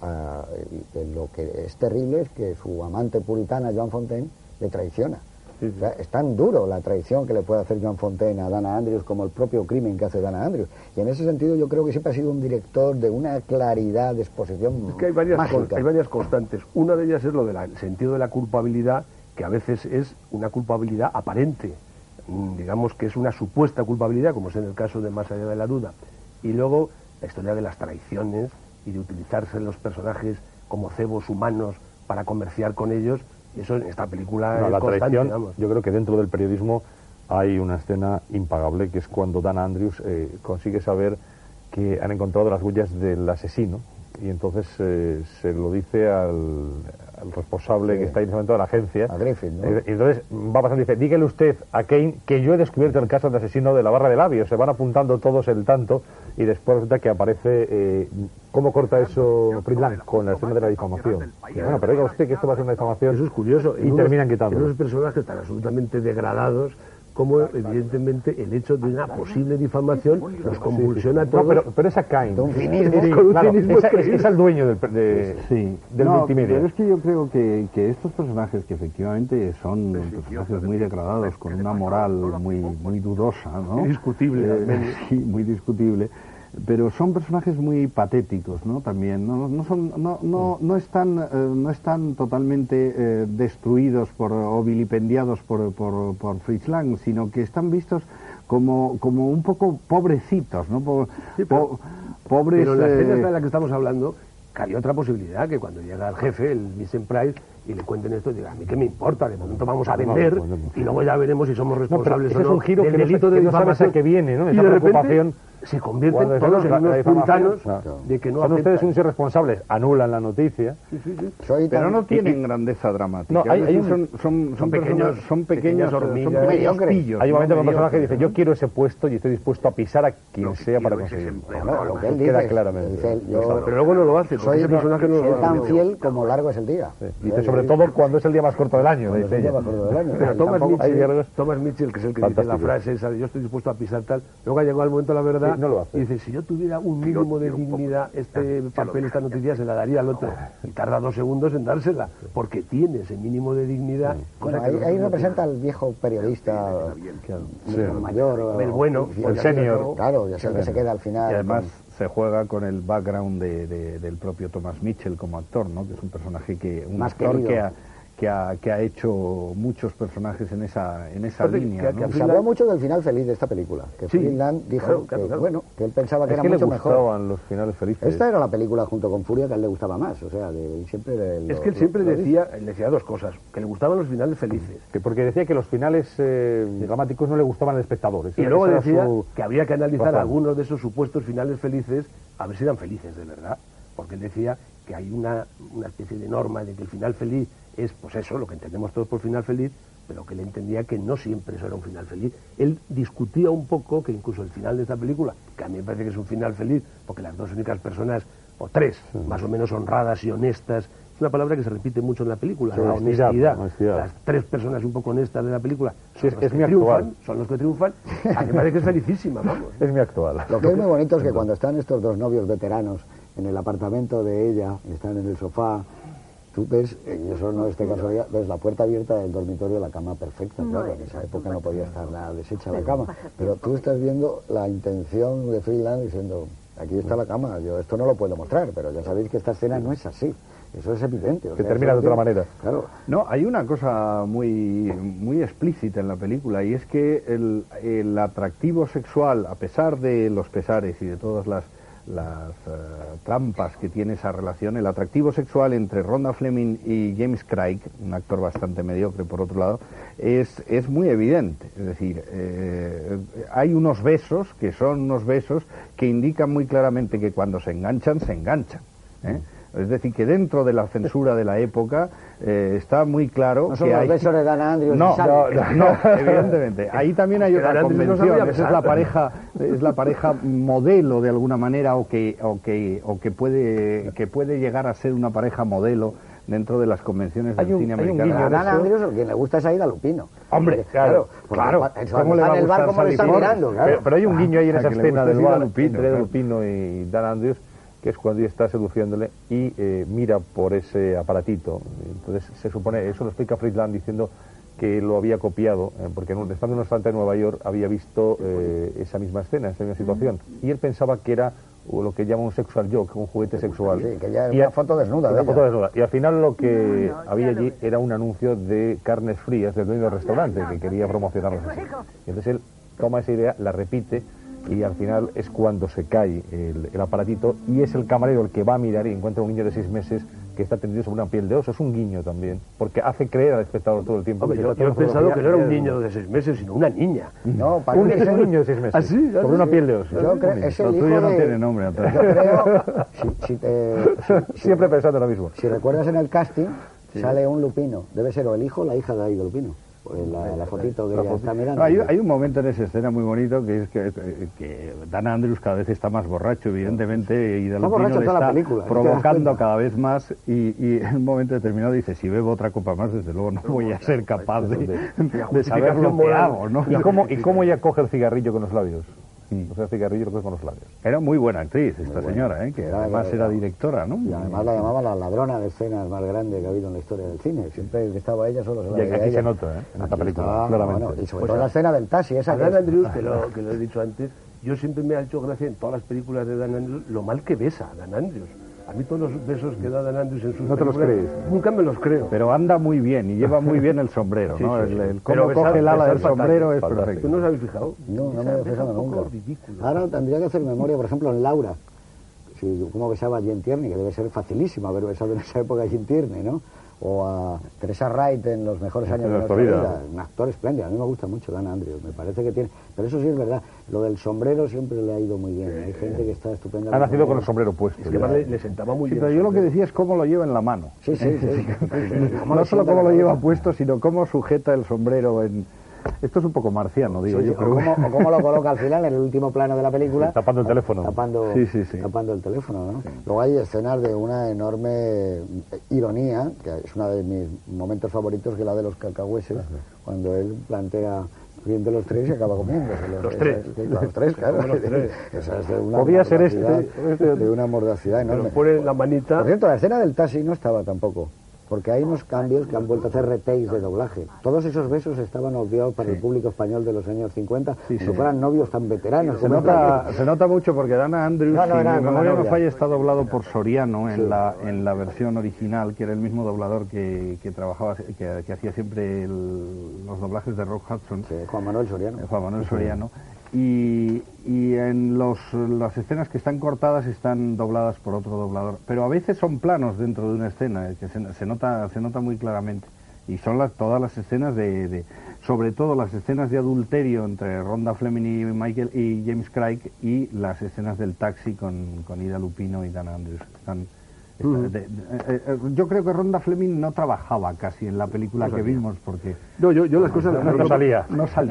lo que es terrible es que su amante puritana, Joan Fontaine, le traiciona. O sea, es tan duro la traición que le puede hacer Joan Fontaine a Dana Andrews como el propio crimen que hace Dana Andrews. Y en ese sentido yo creo que siempre ha sido un director de una claridad de exposición. Es que hay varias constantes. Una de ellas es lo del sentido de la culpabilidad, que a veces es una culpabilidad aparente. Digamos que es una supuesta culpabilidad, como es en el caso de Más allá de la duda. Y luego la historia de las traiciones y de utilizarse los personajes como cebos humanos para comerciar con ellos. Eso en esta película es la constante, traición, digamos. Yo creo que dentro del periodismo hay una escena impagable, que es cuando Dan Andrews consigue saber que han encontrado las huellas del asesino, y entonces se lo dice al responsable que está en ese momento de la agencia, a Griffith, ¿no? Y entonces va pasando y dice: dígale usted a Kane que yo he descubierto el caso del asesino de la barra de labios. Se van apuntando todos el tanto, y después resulta que aparece ¿cómo corta eso Friedland? Con la escena de la difamación. Y bueno, pero diga usted que esto va a ser una difamación. Eso es curioso. Y terminan quitando. Esos personajes están absolutamente degradados, cómo evidentemente el hecho de una posible difamación nos convulsiona a todos. Pero esa Cain, un cinismo. claro, es el dueño del multimedia. Pero es que yo creo que estos personajes, que efectivamente son personajes muy degradados, con una moral muy dudosa, ¿no? Indiscutible. Sí, muy discutible. Pero son personajes muy patéticos, ¿no? También no están totalmente destruidos o vilipendiados por Fritz Lang, sino que están vistos como un poco pobrecitos, ¿no? Pobres. Pero en la escena esta de la que estamos hablando, que había otra posibilidad, que cuando llega el jefe, el Vincent Price, y le cuenten esto, diga, a mí qué me importa, de momento vamos a vender y luego ya veremos si somos responsables o no. Es un giro del que delito de no sabes difamación. a qué viene, ¿no? Y Esa de repente preocupación. se convierten todos en unos puritanos de que no son ustedes aceptan. unos irresponsables, anulan la noticia. Pero no tienen grandeza dramática. No, son pequeños hormigas. mediocres. Hay un momento que el personaje dice, yo quiero ese puesto y estoy dispuesto a pisar a quien sea para conseguirlo. Bueno, lo que él Queda dice, claramente. dice, yo Pero luego no lo hace, porque soy ese personaje no lo tan hace. fiel como largo es el día. Dice, sobre todo cuando es el día más corto del año, dice ella. Pero Thomas Mitchell, que es el que dice la frase esa de yo estoy dispuesto a pisar tal, luego ha llegado el momento de la verdad, Sí, no lo hace. y dice, si yo tuviera un mínimo de dignidad, este papel, esta noticia se la daría al otro, y tarda 2 segundos en dársela, porque tiene ese mínimo de dignidad. Bueno, ahí representa al viejo periodista mayor, el bueno, el senior. Claro, ya sé que se queda al final. Y además se juega con el background del propio Thomas Mitchell como actor, ¿no? Que es un personaje que ha hecho muchos personajes en esa línea, ¿no? Se habló mucho del final feliz de esta película, que Sí, Friedland dijo claro. bueno, que él pensaba que Es era que le mucho mejor. gustaban los finales felices. Esta era la película junto con Furia que a él le gustaba más, o sea, Es que él siempre decía 2 cosas, que le gustaban los finales felices. Porque decía que los finales dramáticos no le gustaban al espectador. Y luego Esa era decía su que había que analizar razón. algunos de esos supuestos finales felices, a ver si eran felices de verdad. Porque él decía que hay una especie de norma de que el final feliz es, pues eso, lo que entendemos todos por final feliz, pero que él entendía que no siempre eso era un final feliz. Él discutía un poco que incluso el final de esta película, que a mí me parece que es un final feliz, porque las 2 únicas personas, o 3, más o menos honradas y honestas, es una palabra que se repite mucho en la película, la honestidad. Las 3 personas un poco honestas de la película son los que triunfan, a mí me parece que es felicísima, vamos. Es mi actual. Lo que es muy bonito es que cuando están estos 2 novios veteranos en el apartamento de ella, están en el sofá, tú ves, y eso no es de casualidad, ves la puerta abierta del dormitorio, la cama perfecta, claro, en esa época no podía estar nada deshecha la cama, pero tú estás viendo la intención de Friedland diciendo, aquí está la cama, yo esto no lo puedo mostrar, pero ya sabéis que esta escena no es así, eso es evidente. Que termina de otra manera. Claro. No, hay una cosa muy explícita en la película, y es que el atractivo sexual, a pesar de los pesares y de todas las trampas que tiene esa relación, el atractivo sexual entre Rhonda Fleming y James Craig, un actor bastante mediocre por otro lado, es muy evidente. Es decir, hay unos besos que son unos besos que indican muy claramente que cuando se enganchan, ¿eh? Es decir, que dentro de la censura de la época está muy claro no son que los hay... besos de Dana Andrews. No, evidentemente. Ahí también hay otra convención. Esa es la pareja modelo de alguna manera, o que puede llegar a ser una pareja modelo dentro de las convenciones del cine americano. A Dana Andrews, a quien le gusta es Aida Lupino. Hombre, claro. ¿Cómo le va a gustar como le está mirando? Claro. Pero hay un guiño ahí en esa escena del bar entre Lupino, Lupino y Dan Andrews, que es cuando ella está seduciéndole y mira por ese aparatito. Entonces se supone, eso lo explica Friedland diciendo que lo había copiado, porque estando en un restaurante de Nueva York había visto esa misma escena, esa misma situación, y él pensaba que era lo que llama un sexual joke, un juguete sexual. Sí, que ya era una foto desnuda. Una foto desnuda. Y al final lo que había allí era un anuncio de carnes frías del dueño del restaurante, que quería promocionarlas así. Y entonces él toma esa idea, la repite, y al final es cuando se cae el aparatito, y es el camarero el que va a mirar y encuentra un niño de 6 meses que está tendido sobre una piel de oso. Es un guiño también, porque hace creer al espectador todo el tiempo. Hombre, yo he pensado que no era un niño de 6 meses, sino una niña. No, es un niño de 6 meses, sobre una piel de oso. Yo creo, es el lo hijo tuyo no de... tiene nombre, Antonio. Yo creo, Siempre pensando lo mismo. si recuerdas en el casting, sale un Lupino. Debe ser o el hijo o la hija de Aida Lupino. pues la fotito que La ella fotito. está mirando. No, hay un momento en esa escena muy bonito que es que Dan Andrews cada vez está más borracho, evidentemente, y Del borracho Pino le toda la está película, provocando cada vez más, y en un momento determinado dice, si bebo otra copa más, desde luego no voy a ser capaz de saber lo que hago, ¿no? ¿Y cómo ella coge el cigarrillo con los labios? O sea, el cigarrillo lo coge con los labios. Era muy buena actriz esta buena. señora, que además era directora, ¿no? Y además la llamaban la ladrona de escenas más grande que ha habido en la historia del cine. Siempre que estaba ella solo se la Y veía aquí ella. se nota, en esta Aquí película, está, claramente. bueno, y sobre todo la escena del taxi, esa A Dan Andrews, que lo he dicho antes, yo siempre me ha hecho gracia en todas las películas de Dan Andrews lo mal que besa Dan Andrews. A mí todos los besos que da Dan Andrews en sus ¿No te los películas, crees? nunca me los creo. Pero anda muy bien y lleva muy bien el sombrero, ¿no? Sí, sí, sí. El Pero cómo coge el ala del besar sombrero es fatal. perfecto. ¿Tú no os habéis fijado? No me he Besa fijado un poco nunca. ridículo. Ahora tendría que hacer memoria, por ejemplo, en Laura. Si, cómo besaba a Jane Tierney, que debe ser facilísimo haber besado en esa época a Jane Tierney, ¿no? O a Teresa Wright en Los mejores años de nuestra vida. Un actor espléndido. A mí me gusta mucho Dan Andrews. Me parece que tiene... Pero eso sí es verdad. Lo del sombrero siempre le ha ido muy bien. Hay gente que está estupenda. Ha nacido con el sombrero puesto. Es que además le sentaba muy Sí, bien. pero yo lo que decía es cómo lo lleva en la mano. Sí. No solo cómo lo lleva puesto, sino cómo sujeta el sombrero en... Esto es un poco marciano, digo yo. Pero... o cómo lo coloca al final en el último plano de la película. Tapando el teléfono. Tapando el teléfono, ¿no? Luego hay escenas de una enorme ironía, que es uno de mis momentos favoritos, que es la de los cacahueses, cuando él plantea... de los tres y acaba comiéndose. Los tres. Los tres, claro. Los tres. Esa es de una Podía ser mordacidad, de una mordacidad enorme. Pero pone la manita. Por cierto, la escena del taxi no estaba tampoco, porque hay unos cambios que han vuelto a hacer retakes de doblaje. Todos esos besos estaban obviados para el público español de los años 50, como fueran novios tan veteranos. Se nota mucho porque Dana Andrews, si mi memoria no falla, está doblado por Soriano en la versión original, que era el mismo doblador que trabajaba, que hacía siempre los doblajes de Rock Hudson. Sí, Juan Manuel Soriano. Juan Manuel Soriano. Y en las escenas que están cortadas están dobladas por otro doblador. Pero a veces son planos dentro de una escena, que se nota muy claramente. Y son todas las escenas sobre todo las escenas de adulterio entre Rhonda Fleming y James Craig, y las escenas del taxi con Ida Lupino y Dan Andrews. Yo creo que Rhonda Fleming no trabajaba casi en la película que vimos, porque No, yo las cosas No salía.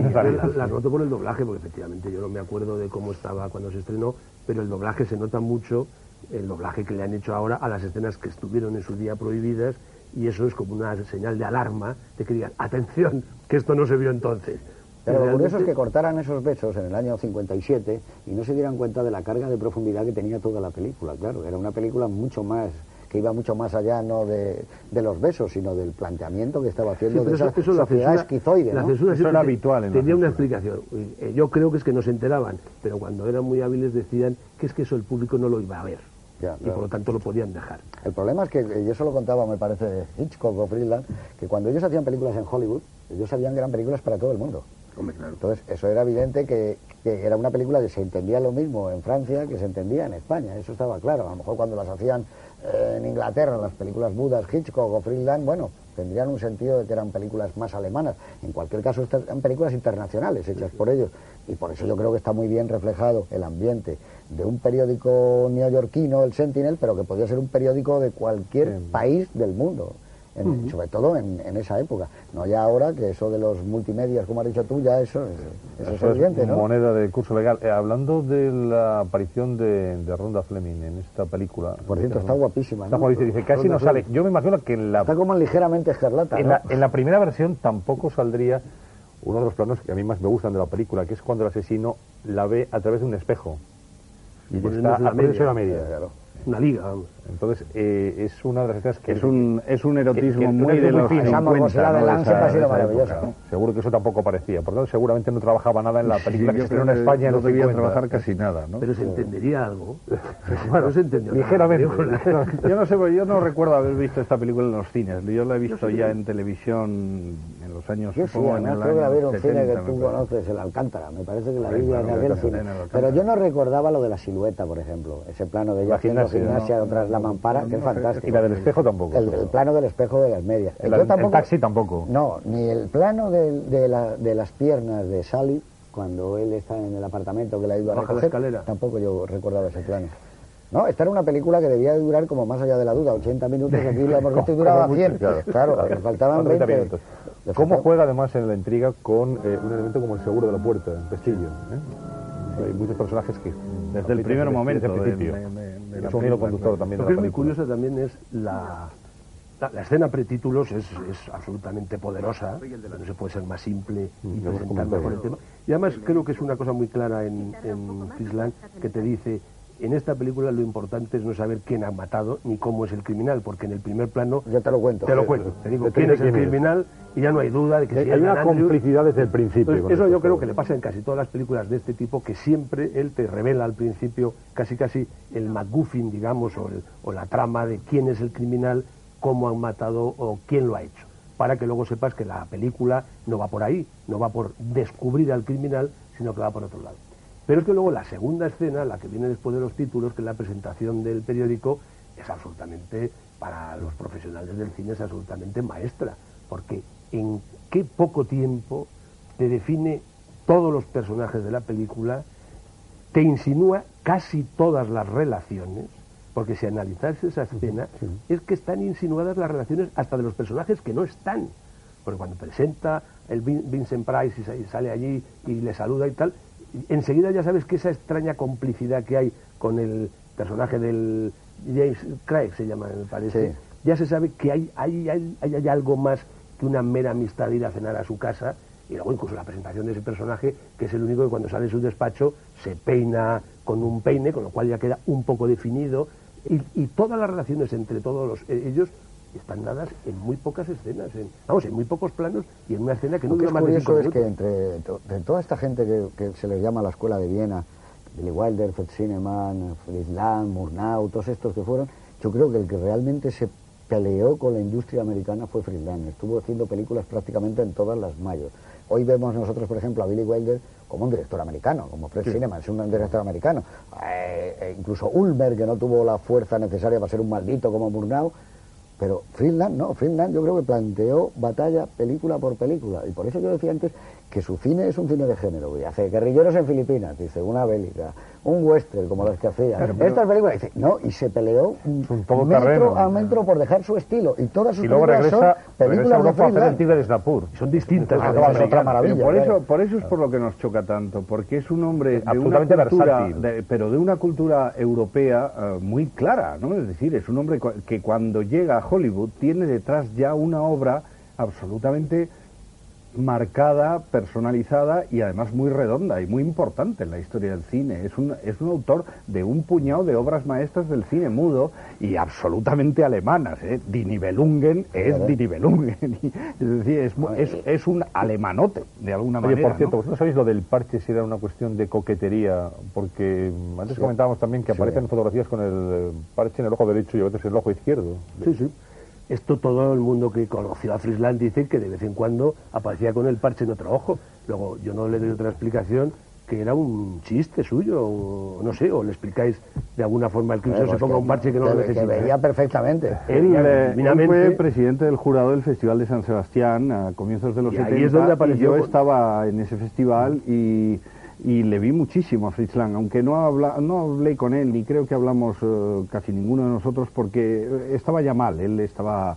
las noto por el doblaje, porque efectivamente yo no me acuerdo de cómo estaba cuando se estrenó, pero el doblaje se nota mucho, el doblaje que le han hecho ahora a las escenas que estuvieron en su día prohibidas, y eso es como una señal de alarma de que digan, atención, que esto no se vio entonces. Pero lo curioso es que cortaran esos besos en el año 57 y no se dieran cuenta de la carga de profundidad que tenía toda la película. Claro, era una película mucho más, que iba mucho más allá no de los besos, sino del planteamiento que estaba haciendo de esa sociedad esquizoide, ¿no? La censura eso era habitual en la tenía una censura. explicación. Yo creo que es que no se enteraban, pero cuando eran muy hábiles decían que es que eso el público no lo iba a ver. Ya, y por lo tanto lo podían dejar. El problema es que, y eso lo contaba, me parece, Hitchcock o Friedland, que cuando ellos hacían películas en Hollywood, ellos sabían que eran películas para todo el mundo. Hombre, claro. Entonces, eso era evidente que era una película que se entendía lo mismo en Francia que se entendía en España, eso estaba claro. A lo mejor cuando las hacían en Inglaterra, las películas mudas, Hitchcock o Friedland, bueno, tendrían un sentido de que eran películas más alemanas. En cualquier caso, eran películas internacionales hechas por ellos. Y por eso yo creo que está muy bien reflejado el ambiente de un periódico neoyorquino, el Sentinel, pero que podía ser un periódico de cualquier país del mundo. Sobre todo en esa época, no ya ahora, que eso de los multimedias, como has dicho tú, ya eso es evidente, ¿no? Moneda de curso legal. Hablando de la aparición de Rhonda Fleming en esta película... Por cierto, está guapísima, Está ¿no? guapísima, dice, casi no sale. Yo me imagino que está como ligeramente escarlata, ¿no? en la primera versión tampoco saldría uno de los planos que a mí más me gustan de la película, que es cuando el asesino la ve a través de un espejo. Y está a la media. Claro. Una liga, vamos. Entonces, es una de las escenas que... es un erotismo muy de los fino. 50, La de ¿no? Lance ha sido esa maravillosa, época, ¿no? Seguro que eso tampoco parecía. Por lo tanto, seguramente no trabajaba nada en la película que se estrenó en España en no los debía 50. trabajar casi nada, ¿no? Pero se entendería algo. Bueno, no se entendió nada. Ligeramente. Yo no sé, yo no recuerdo haber visto esta película en los cines. Yo la he visto ya en televisión en los años... Yo sí, supongo, en además el creo que la año vi en un cine 70, que me tú parece. conoces, el Alcántara. Me parece que la Sí, vi claro, en aquel en cine. el Alcántara. Pero yo no recordaba lo de la silueta, por ejemplo. Ese plano de ella La haciendo gimnasia, gimnasia tras la mampara, que es fantástico. Y la del espejo tampoco. El plano del espejo de las medias. El Yo tampoco- taxi tampoco. No, ni el plano de las piernas de Sally, cuando él está en el apartamento que la iba a Baja la recoger, escalera. tampoco yo recordaba ese plano. No, esta era una película que debía de durar como más allá de la duda, 80 minutos, aquí la hemos visto y duraba Como mucho, 100. Claro, le faltaban 30 20. minutos. ¿Cómo juega además en la intriga con un elemento como el seguro de la puerta, el pestillo? ¿eh? Hay muchos personajes que desde el primer momento desde el principio es un hilo conductor también de Lo que la es muy película. curioso también es la escena pretítulos es absolutamente poderosa, no se puede ser más simple y presentar mejor el tema. Y además creo que es una cosa muy clara en Fritz Lang, que te dice, en esta película lo importante es no saber quién ha matado ni cómo es el criminal, porque en el primer plano... Yo te lo cuento. Te lo cuento, te digo quién es el criminal y ya no hay duda de que si hay una complicidad desde el principio. Entonces, eso yo creo que le pasa en casi todas las películas de este tipo, que siempre él te revela al principio casi el MacGuffin, digamos, o la trama de quién es el criminal, cómo han matado o quién lo ha hecho, para que luego sepas que la película no va por ahí, no va por descubrir al criminal, sino que va por otro lado. Pero es que luego la segunda escena, la que viene después de los títulos, que es la presentación del periódico, es absolutamente, para los profesionales del cine, es absolutamente maestra, porque en qué poco tiempo te define todos los personajes de la película, te insinúa casi todas las relaciones, porque si analizas esa escena, es que están insinuadas las relaciones hasta de los personajes que no están. Porque cuando presenta el Vincent Price y sale allí y le saluda y tal, enseguida ya sabes que esa extraña complicidad que hay con el personaje del James Craig, se llama, me parece, sí. Ya se sabe que hay algo más que una mera amistad de ir a cenar a su casa. Y luego incluso la presentación de ese personaje, que es el único que cuando sale de su despacho se peina con un peine, con lo cual ya queda un poco definido. Y todas las relaciones entre todos ellos están dadas en muy pocas escenas, en muy pocos planos y en una escena que no dura más de 5 minutos. Lo que es que entre toda esta gente que se les llama la Escuela de Viena, Billy Wilder, Fritz Zinnemann, Fritz Lang, Murnau, todos estos que fueron, yo creo que el que realmente se peleó con la industria americana fue Fritz Lang. Estuvo haciendo películas prácticamente en todas las mayores. Hoy vemos nosotros, por ejemplo, a Billy Wilder como un director americano, como Fritz Zinnemann, es un director americano. Incluso Ulmer, que no tuvo la fuerza necesaria para ser un maldito como Murnau. Pero Fritz Lang no, Fritz Lang yo creo que planteó batalla película por película. Y por eso yo decía antes que su cine es un cine de género. Y hace guerrilleros en Filipinas, dice, una bélica, un western como los que hacía. Claro, estas películas, dice, no, y se peleó metro a metro por dejar su estilo. Y todas sus películas son películas de Fritz Lang. Tigre de Snapur. Son distintas. Es otra maravilla. Por eso es por lo que nos choca tanto, porque es un hombre de absolutamente una cultura, versátil. pero de una cultura europea muy clara, ¿no? Es decir, es un hombre que cuando llega a Hollywood tiene detrás ya una obra absolutamente marcada, personalizada y además muy redonda y muy importante en la historia del cine. Es un autor de un puñado de obras maestras del cine mudo y absolutamente alemanas. Die Nibelungen es Die Nibelungen. Es decir, es un alemanote, de alguna manera. Oye, por cierto, ¿no? ¿vosotros sabéis lo del parche si era una cuestión de coquetería? Porque antes comentábamos también que aparecen fotografías con el parche en el ojo derecho y a veces en el ojo izquierdo. Sí, sí. Esto todo el mundo que conoció a Fritz Lang dice que de vez en cuando aparecía con el parche en otro ojo. Luego yo no le doy otra explicación, que era un chiste suyo, o no sé, o le explicáis de alguna forma el que se ponga un parche que no lo necesita. Que veía perfectamente. Él fue presidente del jurado del Festival de San Sebastián a comienzos de los 70. Ahí es donde apareció. Y yo estaba en ese festival y le vi muchísimo a Fritz Lang, aunque no hablé con él, ni creo que hablamos casi ninguno de nosotros, porque estaba ya mal, él estaba...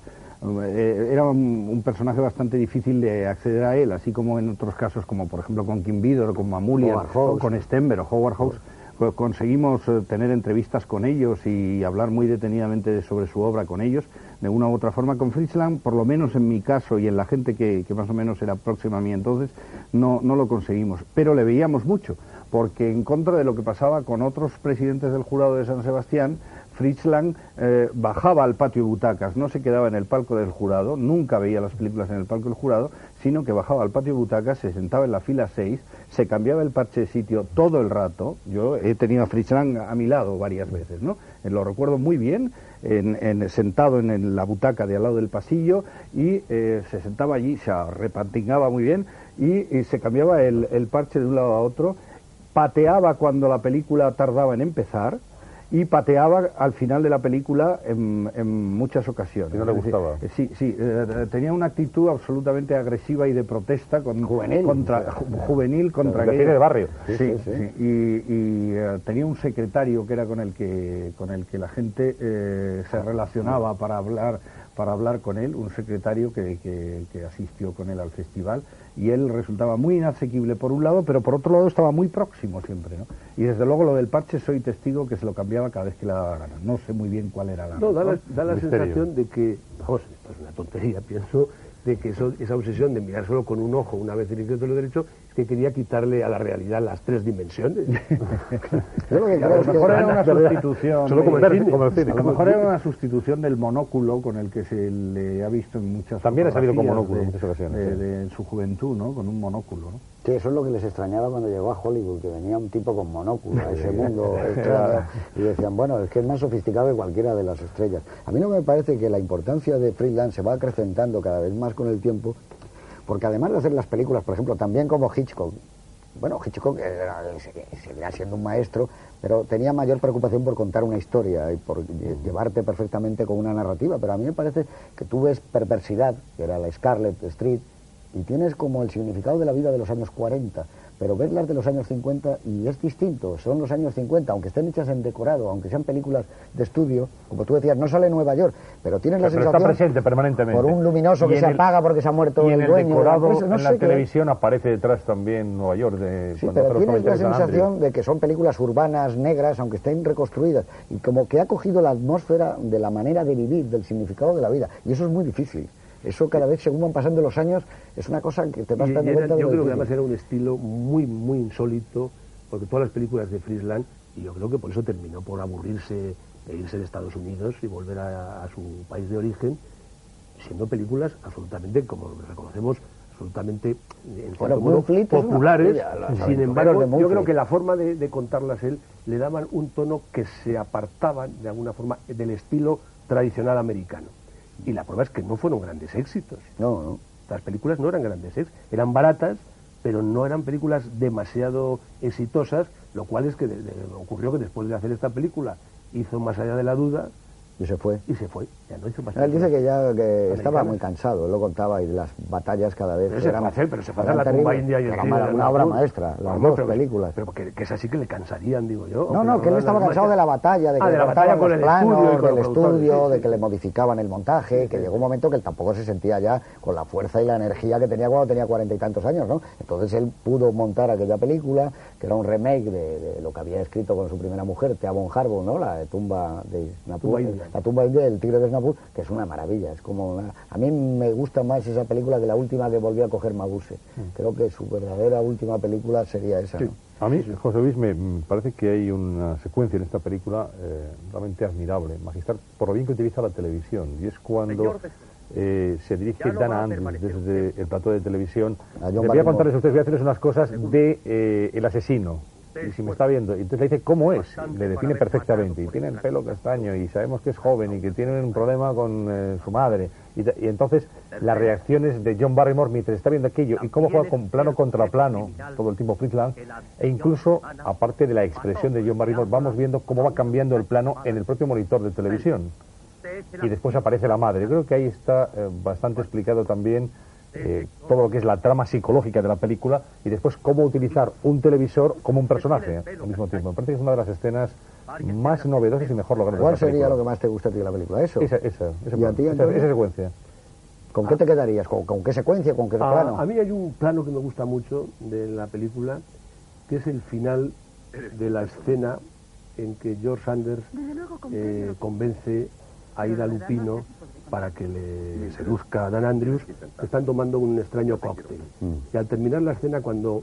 era un personaje bastante difícil de acceder a él, así como en otros casos, como por ejemplo con Kim Vidor, con Mamoulian, o con Stenberg o Howard Hawks. Conseguimos tener entrevistas con ellos y hablar muy detenidamente sobre su obra con ellos, de una u otra forma. Con Fritz Lang, por lo menos en mi caso y en la gente que más o menos era próxima a mí entonces, no lo conseguimos, pero le veíamos mucho, porque en contra de lo que pasaba con otros presidentes del jurado de San Sebastián, Fritz Lang bajaba al patio de butacas, no se quedaba en el palco del jurado, nunca veía las películas en el palco del jurado, sino que bajaba al patio de butacas, se sentaba en la fila 6, se cambiaba el parche de sitio todo el rato. Yo he tenido a Fritz Lang a mi lado varias veces, ¿no? Lo recuerdo muy bien, sentado en la butaca de al lado del pasillo, y se sentaba allí, se repantingaba muy bien, y se cambiaba el parche de un lado a otro, pateaba cuando la película tardaba en empezar, y pateaba al final de la película en muchas ocasiones. ¿Y no le gustaba? Sí, tenía una actitud absolutamente agresiva y de protesta juvenil contra que tiene de barrio. Sí. Y tenía un secretario que era con el que la gente se relacionaba para hablar para hablar con él, un secretario que asistió con él al festival, y él resultaba muy inasequible por un lado, pero por otro lado estaba muy próximo siempre, ¿no? Y desde luego lo del parche soy testigo que se lo cambiaba cada vez que le daba la gana. No sé muy bien cuál era la No, razón. da la sensación de que, vamos, esto es una tontería, pienso, de que esa obsesión de mirar solo con un ojo una vez el izquierdo y el derecho, es que quería quitarle a la realidad las tres dimensiones. Yo lo que A creo lo es que mejor era una sustitución. Solo como el cine. A lo mejor era una sustitución del monóculo con el que se le ha visto en muchas También ha salido con fotografías monóculo en muchas ocasiones. en su juventud, ¿no? Con un monóculo, ¿no? Sí, eso es lo que les extrañaba cuando llegó a Hollywood, que venía un tipo con monóculo a ese mundo extraño, y decían, bueno, es que es más sofisticado que cualquiera de las estrellas. A mí no me parece que la importancia de Friedland se va acrecentando cada vez más con el tiempo, porque además de hacer las películas, por ejemplo, también como Hitchcock, bueno, Hitchcock seguirá siendo un maestro, pero tenía mayor preocupación por contar una historia y por llevarte perfectamente con una narrativa, pero a mí me parece que tú ves Perversidad, que era la Scarlet Street, y tienes como el significado de la vida de los años 40, pero ves las de los años 50 y es distinto, son los años 50, aunque estén hechas en decorado, aunque sean películas de estudio, como tú decías, no sale en Nueva York, pero tienes la sensación... está presente permanentemente. Por un luminoso que se apaga porque se ha muerto y en el dueño. decorado, Pues, no en sé la qué. televisión aparece detrás también Nueva York. Sí, pero tienes la sensación de que son películas urbanas, negras, aunque estén reconstruidas, y como que ha cogido la atmósfera de la manera de vivir, del significado de la vida, y eso es muy difícil. Eso cada vez, según van pasando los años, es una cosa que te vas dando cuenta de yo lo creo que difícil. además era un estilo muy, muy insólito, porque todas las películas de Friedland, y yo creo que por eso terminó por aburrirse de irse de Estados Unidos y volver a su país de origen, siendo películas absolutamente, como reconocemos, absolutamente en cierto modo, populares. Sin embargo, yo creo que la forma de contarlas él le daban un tono que se apartaban de alguna forma del estilo tradicional americano. Y la prueba es que no fueron grandes éxitos. No. Las películas no eran grandes éxitos, eran baratas, pero no eran películas demasiado exitosas, lo cual es que ocurrió que después de hacer esta película hizo Más allá de la duda. Y se fue. Ya no hizo más. Él dice que estaba muy cansado, él lo contaba, y las batallas cada vez... Pero se fue a hacer la tumba india y el Era una obra maestra, las dos películas. Pero que es así que le cansarían, digo yo. No, que él estaba cansado de la batalla, de que le cortaban los planos del estudio, de que le modificaban el montaje, que llegó un momento que él tampoco se sentía ya con la fuerza y la energía que tenía cuando tenía 40 y tantos años, ¿no? Entonces él pudo montar aquella película, que era un remake de lo que había escrito con su primera mujer, Thea von Harbour, ¿no? La tumba de Napur, la tumba india del tigre de Snapur, que es una maravilla, es como a mí me gusta más esa película que la última que volvió a coger Mabuse. Creo que su verdadera última película sería esa, ¿no? A mí, José Luis, me parece que hay una secuencia en esta película realmente admirable, magistral, por lo bien que utiliza la televisión, y es cuando se dirige Dana Andrews desde el plató de televisión. Voy a contarles a ustedes, voy a hacerles unas cosas de El asesino. Y si me está viendo, y entonces le dice cómo es, le define perfectamente, y tiene el pelo castaño, y sabemos que es joven, y que tiene un problema con su madre, y entonces las reacciones de John Barrymore mientras está viendo aquello, y cómo juega con plano contra plano, todo el tiempo Friedland, e incluso, aparte de la expresión de John Barrymore, vamos viendo cómo va cambiando el plano en el propio monitor de televisión, y después aparece la madre. Yo creo que ahí está bastante explicado también todo lo que es la trama psicológica de la película y después cómo utilizar un televisor como un personaje al mismo tiempo. Me parece que es una de las escenas más novedosas y mejor logradas. ¿Cuál sería lo que más te gusta de la película? ¿Eso? Esa secuencia. ¿Con qué te quedarías? ¿Con qué secuencia? ¿Con qué plano? A mí hay un plano que me gusta mucho de la película, que es el final de la escena en que George Sanders convence a Ida Lupino para que le seduzca a Dan Andrews, que están tomando un extraño cóctel. Y al terminar la escena, cuando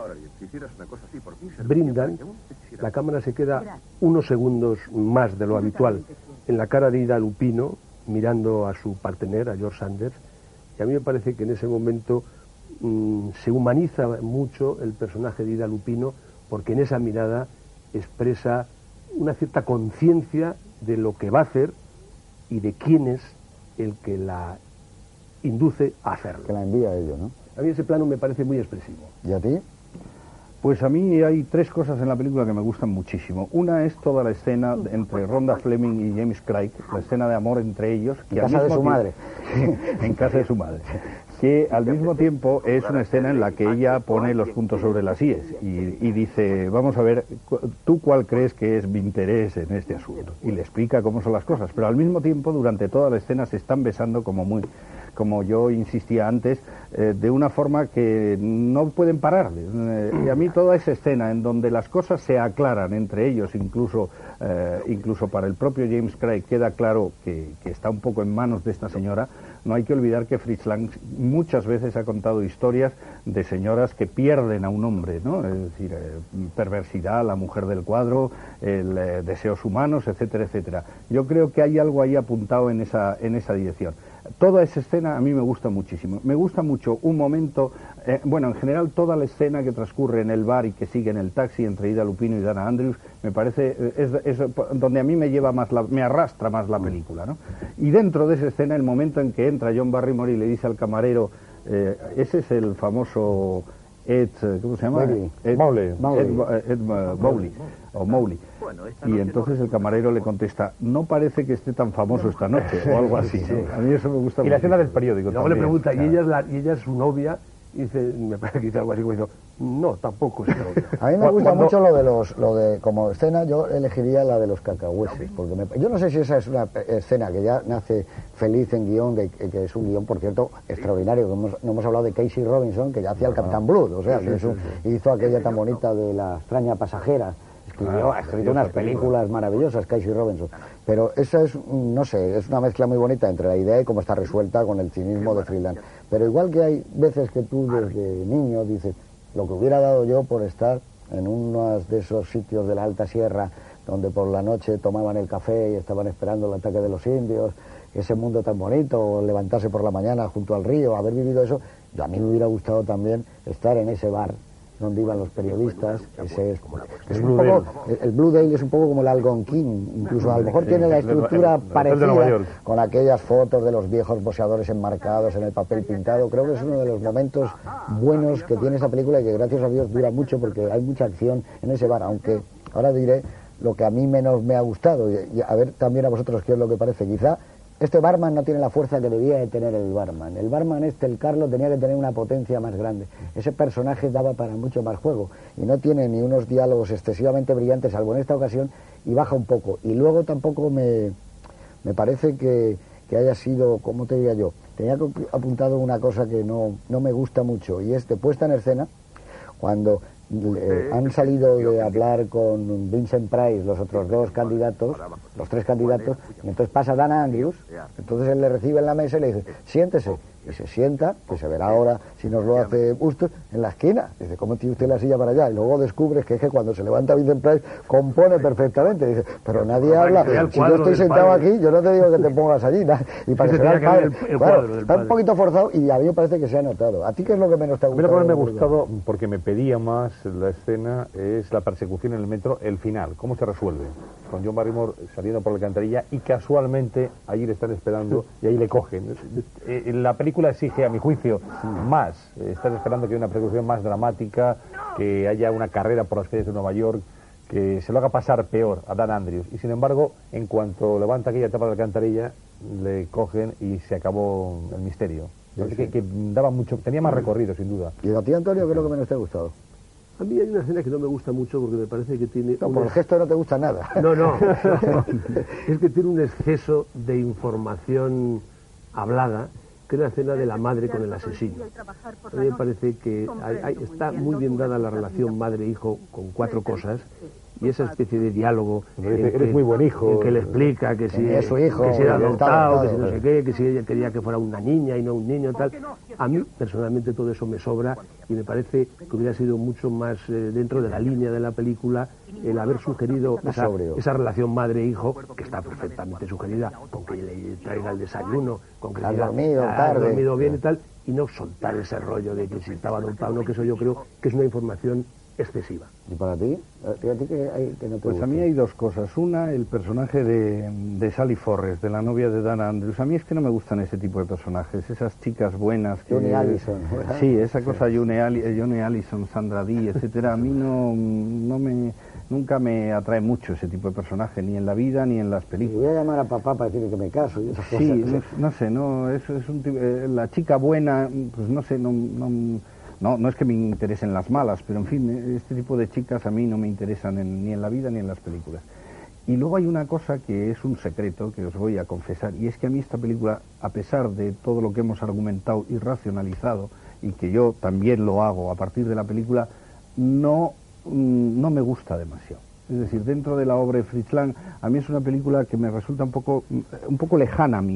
brindan, la cámara se queda unos segundos más de lo habitual en la cara de Ida Lupino, mirando a su partener, a George Sanders, y a mí me parece que en ese momento se humaniza mucho el personaje de Ida Lupino, porque en esa mirada expresa una cierta conciencia de lo que va a hacer y de quién es el que la induce a hacerlo. Que la envía a ello, ¿no? A mí ese plano me parece muy expresivo. ¿Y a ti? Pues a mí hay tres cosas en la película que me gustan muchísimo. Una es toda la escena entre Rhonda Fleming y James Craig, la escena de amor entre ellos. En casa de su madre. En casa de su madre. que al mismo tiempo es una escena en la que ella pone los puntos sobre las íes y dice, vamos a ver, ¿tú cuál crees que es mi interés en este asunto? Y le explica cómo son las cosas, pero al mismo tiempo durante toda la escena se están besando como yo insistía antes, de una forma que no pueden parar. Y a mí toda esa escena en donde las cosas se aclaran entre ellos, incluso para el propio James Craig queda claro que está un poco en manos de esta señora. No hay que olvidar que Fritz Lang muchas veces ha contado historias de señoras que pierden a un hombre, ¿no? Es decir, perversidad, la mujer del cuadro, deseos humanos, etcétera, etcétera. Yo creo que hay algo ahí apuntado en esa dirección. Toda esa escena a mí me gusta muchísimo. Me gusta mucho un momento, bueno, en general toda la escena que transcurre en el bar y que sigue en el taxi entre Ida Lupino y Dana Andrews, me parece, es donde a mí me arrastra más la película, ¿no? Y dentro de esa escena, el momento en que entra John Barrymore y le dice al camarero, ese es el famoso Ed, ¿cómo se llama? Ed Mowley, o Mowley. Y entonces el camarero le contesta, no parece que esté tan famoso esta noche, o algo así, ¿no? A mí eso me gusta mucho. Y la escena del periódico luego también. le pregunta, claro. y ella es su novia, y dice, me parece que dice algo así como diciendo, no, tampoco es novia. A mí me gusta mucho lo de como escena, yo elegiría la de los cacahueses, porque yo no sé si esa es una escena que ya nace feliz en guión, que es un guión, por cierto, extraordinario, que no hemos hablado de Casey Robinson, que ya hacía el Capitán Blood, o sea, que hizo aquella tan bonita de La extraña pasajera. Ha escrito unas películas maravillosas, Casey Robinson, pero esa es, no sé, es una mezcla muy bonita entre la idea y cómo está resuelta con el cinismo de Friedland. Pero igual que hay veces que tú desde niño dices, lo que hubiera dado yo por estar en uno de esos sitios de la Alta Sierra donde por la noche tomaban el café y estaban esperando el ataque de los indios, ese mundo tan bonito, o levantarse por la mañana junto al río, haber vivido eso, a mí me hubiera gustado también estar en ese bar donde iban los periodistas, es un poco, el Blue Dale es un poco como el Algonquin, incluso a lo mejor tiene la estructura parecida con aquellas fotos de los viejos boxeadores enmarcados en el papel pintado. Creo que es uno de los momentos buenos que tiene esta película y que gracias a Dios dura mucho porque hay mucha acción en ese bar, aunque ahora diré lo que a mí menos me ha gustado y a ver también a vosotros qué es lo que parece. Quizá este barman no tiene la fuerza que debía de tener el barman. El barman el Carlos, tenía que tener una potencia más grande. Ese personaje daba para mucho más juego y no tiene ni unos diálogos excesivamente brillantes, salvo en esta ocasión, y baja un poco. Y luego tampoco me parece que haya sido, ¿cómo te diría yo? Tenía apuntado una cosa que no me gusta mucho, y es de puesta en escena, cuando han salido de hablar con Vincent Price los otros dos candidatos, los tres candidatos, y entonces pasa Dana Andrews, entonces él le recibe en la mesa y le dice, siéntese, y se sienta, que se verá ahora si nos lo hace Bustos, en la esquina. Dice, ¿cómo tiene usted la silla para allá? Y luego descubres que es que cuando se levanta Vincent Price compone perfectamente. Dice, pero nadie habla, si yo estoy sentado aquí, yo no te digo que te pongas allí, y para que se vea el padre. Claro, está un poquito forzado y a mí me parece que se ha notado. ¿A ti qué es lo que menos te ha gustado? Lo que me ha gustado, porque me pedía más la escena, es la persecución en el metro, el final, cómo se resuelve, con John Barrymore saliendo por la alcantarilla y casualmente allí le están esperando y ahí le cogen. La película exige, a mi juicio, más. Estás esperando que haya una persecución más dramática, que haya una carrera por las calles de Nueva York, que se lo haga pasar peor a Dan Andrews. Y sin embargo, en cuanto levanta aquella tapa de la alcantarilla, le cogen y se acabó el misterio. Que daba mucho, tenía más recorrido, sin duda. ¿Y a ti, Antonio, qué es lo que menos te ha gustado? A mí hay una escena que no me gusta mucho porque me parece que tiene... No, por el gesto no te gusta nada. No. Es que tiene un exceso de información hablada, que es la escena de la madre con el asesino. A mí me parece que está muy bien dada la relación madre-hijo con 4 cosas, y esa especie de diálogo eres muy buen hijo, en que le explica que si es su hijo, que si era adoptado, que si no sé qué, que si ella quería que fuera una niña y no un niño, tal. A mí personalmente todo eso me sobra y me parece que hubiera sido mucho más dentro de la línea de la película el haber sugerido esa relación madre-hijo, que está perfectamente sugerida, con que le traiga el desayuno, con que le diga, ha dormido bien y tal, y no soltar ese rollo de que si estaba adoptado o no, que eso yo creo que es una información excesiva. ¿Y para ti? ¿A ti que no te Pues gusta? a mí hay dos cosas. Una, el personaje de Sally Forrest, de la novia de Dan Andrews. A mí es que no me gustan ese tipo de personajes, esas chicas buenas que... Johnny Allison, ¿verdad? Sí, esa cosa Johnny Allison, Sandra Dee, etcétera. A mí nunca me atrae mucho ese tipo de personaje, ni en la vida ni en las Y películas. voy a llamar a papá para decirle que me caso y esas Sí, cosas. no sé, no, eso es un tipo, la chica buena, pues no sé, no es que me interesen las malas, pero en fin, este tipo de chicas a mí no me interesan ni en la vida ni en las películas. Y luego hay una cosa que es un secreto que os voy a confesar, y es que a mí esta película, a pesar de todo lo que hemos argumentado y racionalizado, y que yo también lo hago a partir de la película, no me gusta demasiado. Es decir, dentro de la obra de Fritz Lang, a mí es una película que me resulta un poco lejana a mí.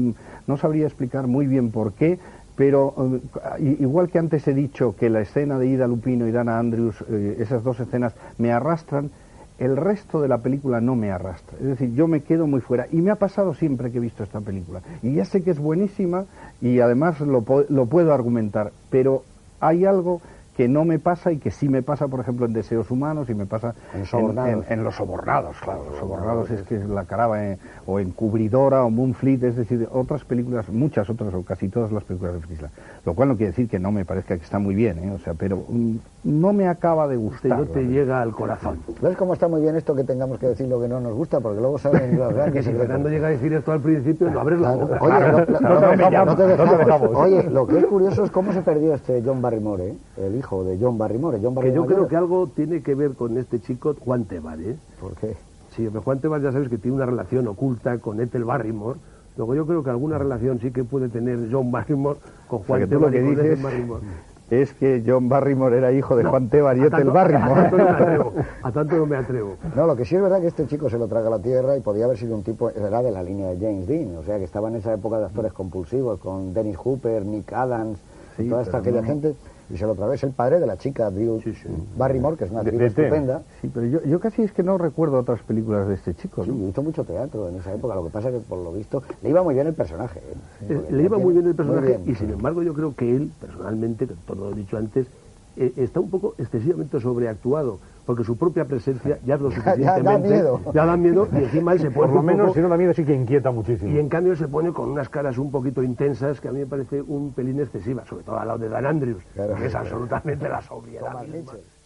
No sabría explicar muy bien por qué, pero igual que antes he dicho que la escena de Ida Lupino y Dana Andrews, esas dos escenas me arrastran, el resto de la película no me arrastra. Es decir, yo me quedo muy fuera. Y me ha pasado siempre que he visto esta película. Y ya sé que es buenísima y además lo puedo argumentar, pero hay algo que no me pasa y que sí me pasa, por ejemplo, en Deseos Humanos y me pasa en Los Sobornados, claro. Los Sobornados es que es la caraba, o en Cubridora o Moonfleet, es decir, otras películas, muchas otras o casi todas las películas de Fritz Lang. Lo cual no quiere decir que no me parezca que está muy bien, o sea, pero no me acaba de gustar. No te llega al corazón. ¿Ves cómo está muy bien esto que tengamos que decir lo que no nos gusta? Porque luego saben los grandes Que si secretos. Fernando llega a decir esto al principio, no abres la boca. Oye, no te dejamos. dejamos. Oye, lo que es curioso es cómo se perdió este John Barrymore, ¿eh? El hijo de John Barrymore. Que yo creo que algo tiene que ver con este chico, Juan Tebar, ¿eh? ¿Por qué? Sí, Juan Tebar ya sabes que tiene una relación oculta con Ethel Barrymore. Luego yo creo que alguna relación sí que puede tener John Barrymore con Juan que tú lo Tebar que y con Ethel dices Barrymore. es que John Barrymore era hijo de Juan Tebar y Ethel Barrymore. A tanto no me atrevo. No, lo que sí es verdad que este chico se lo traga a la tierra y podía haber sido un tipo, era de la línea de James Dean, o sea que estaba en esa época de actores compulsivos con Dennis Hooper, Nick Adams, Sí, toda esta pero aquella gente, y se lo traga. Es el padre de la chica Drew Barrymore, que es una actriz estupenda. Sí, pero yo casi es que no recuerdo otras películas de este chico, Sí, ¿no? hizo mucho teatro en esa época, lo que pasa es que por lo visto le iba muy bien el personaje. Le iba muy bien el personaje Muy bien. y sin embargo yo creo que él, personalmente, que todo lo he dicho antes, está un poco excesivamente sobreactuado, porque su propia presencia ya es lo suficientemente... Ya da miedo y encima él se pone Por lo un menos, poco, si no da miedo, sí que inquieta muchísimo. y en cambio se pone con unas caras un poquito intensas que a mí me parece un pelín excesiva, sobre todo al lado de Dan Andrews, Claro. que es absolutamente la sobriedad Thomas misma. Mitchell.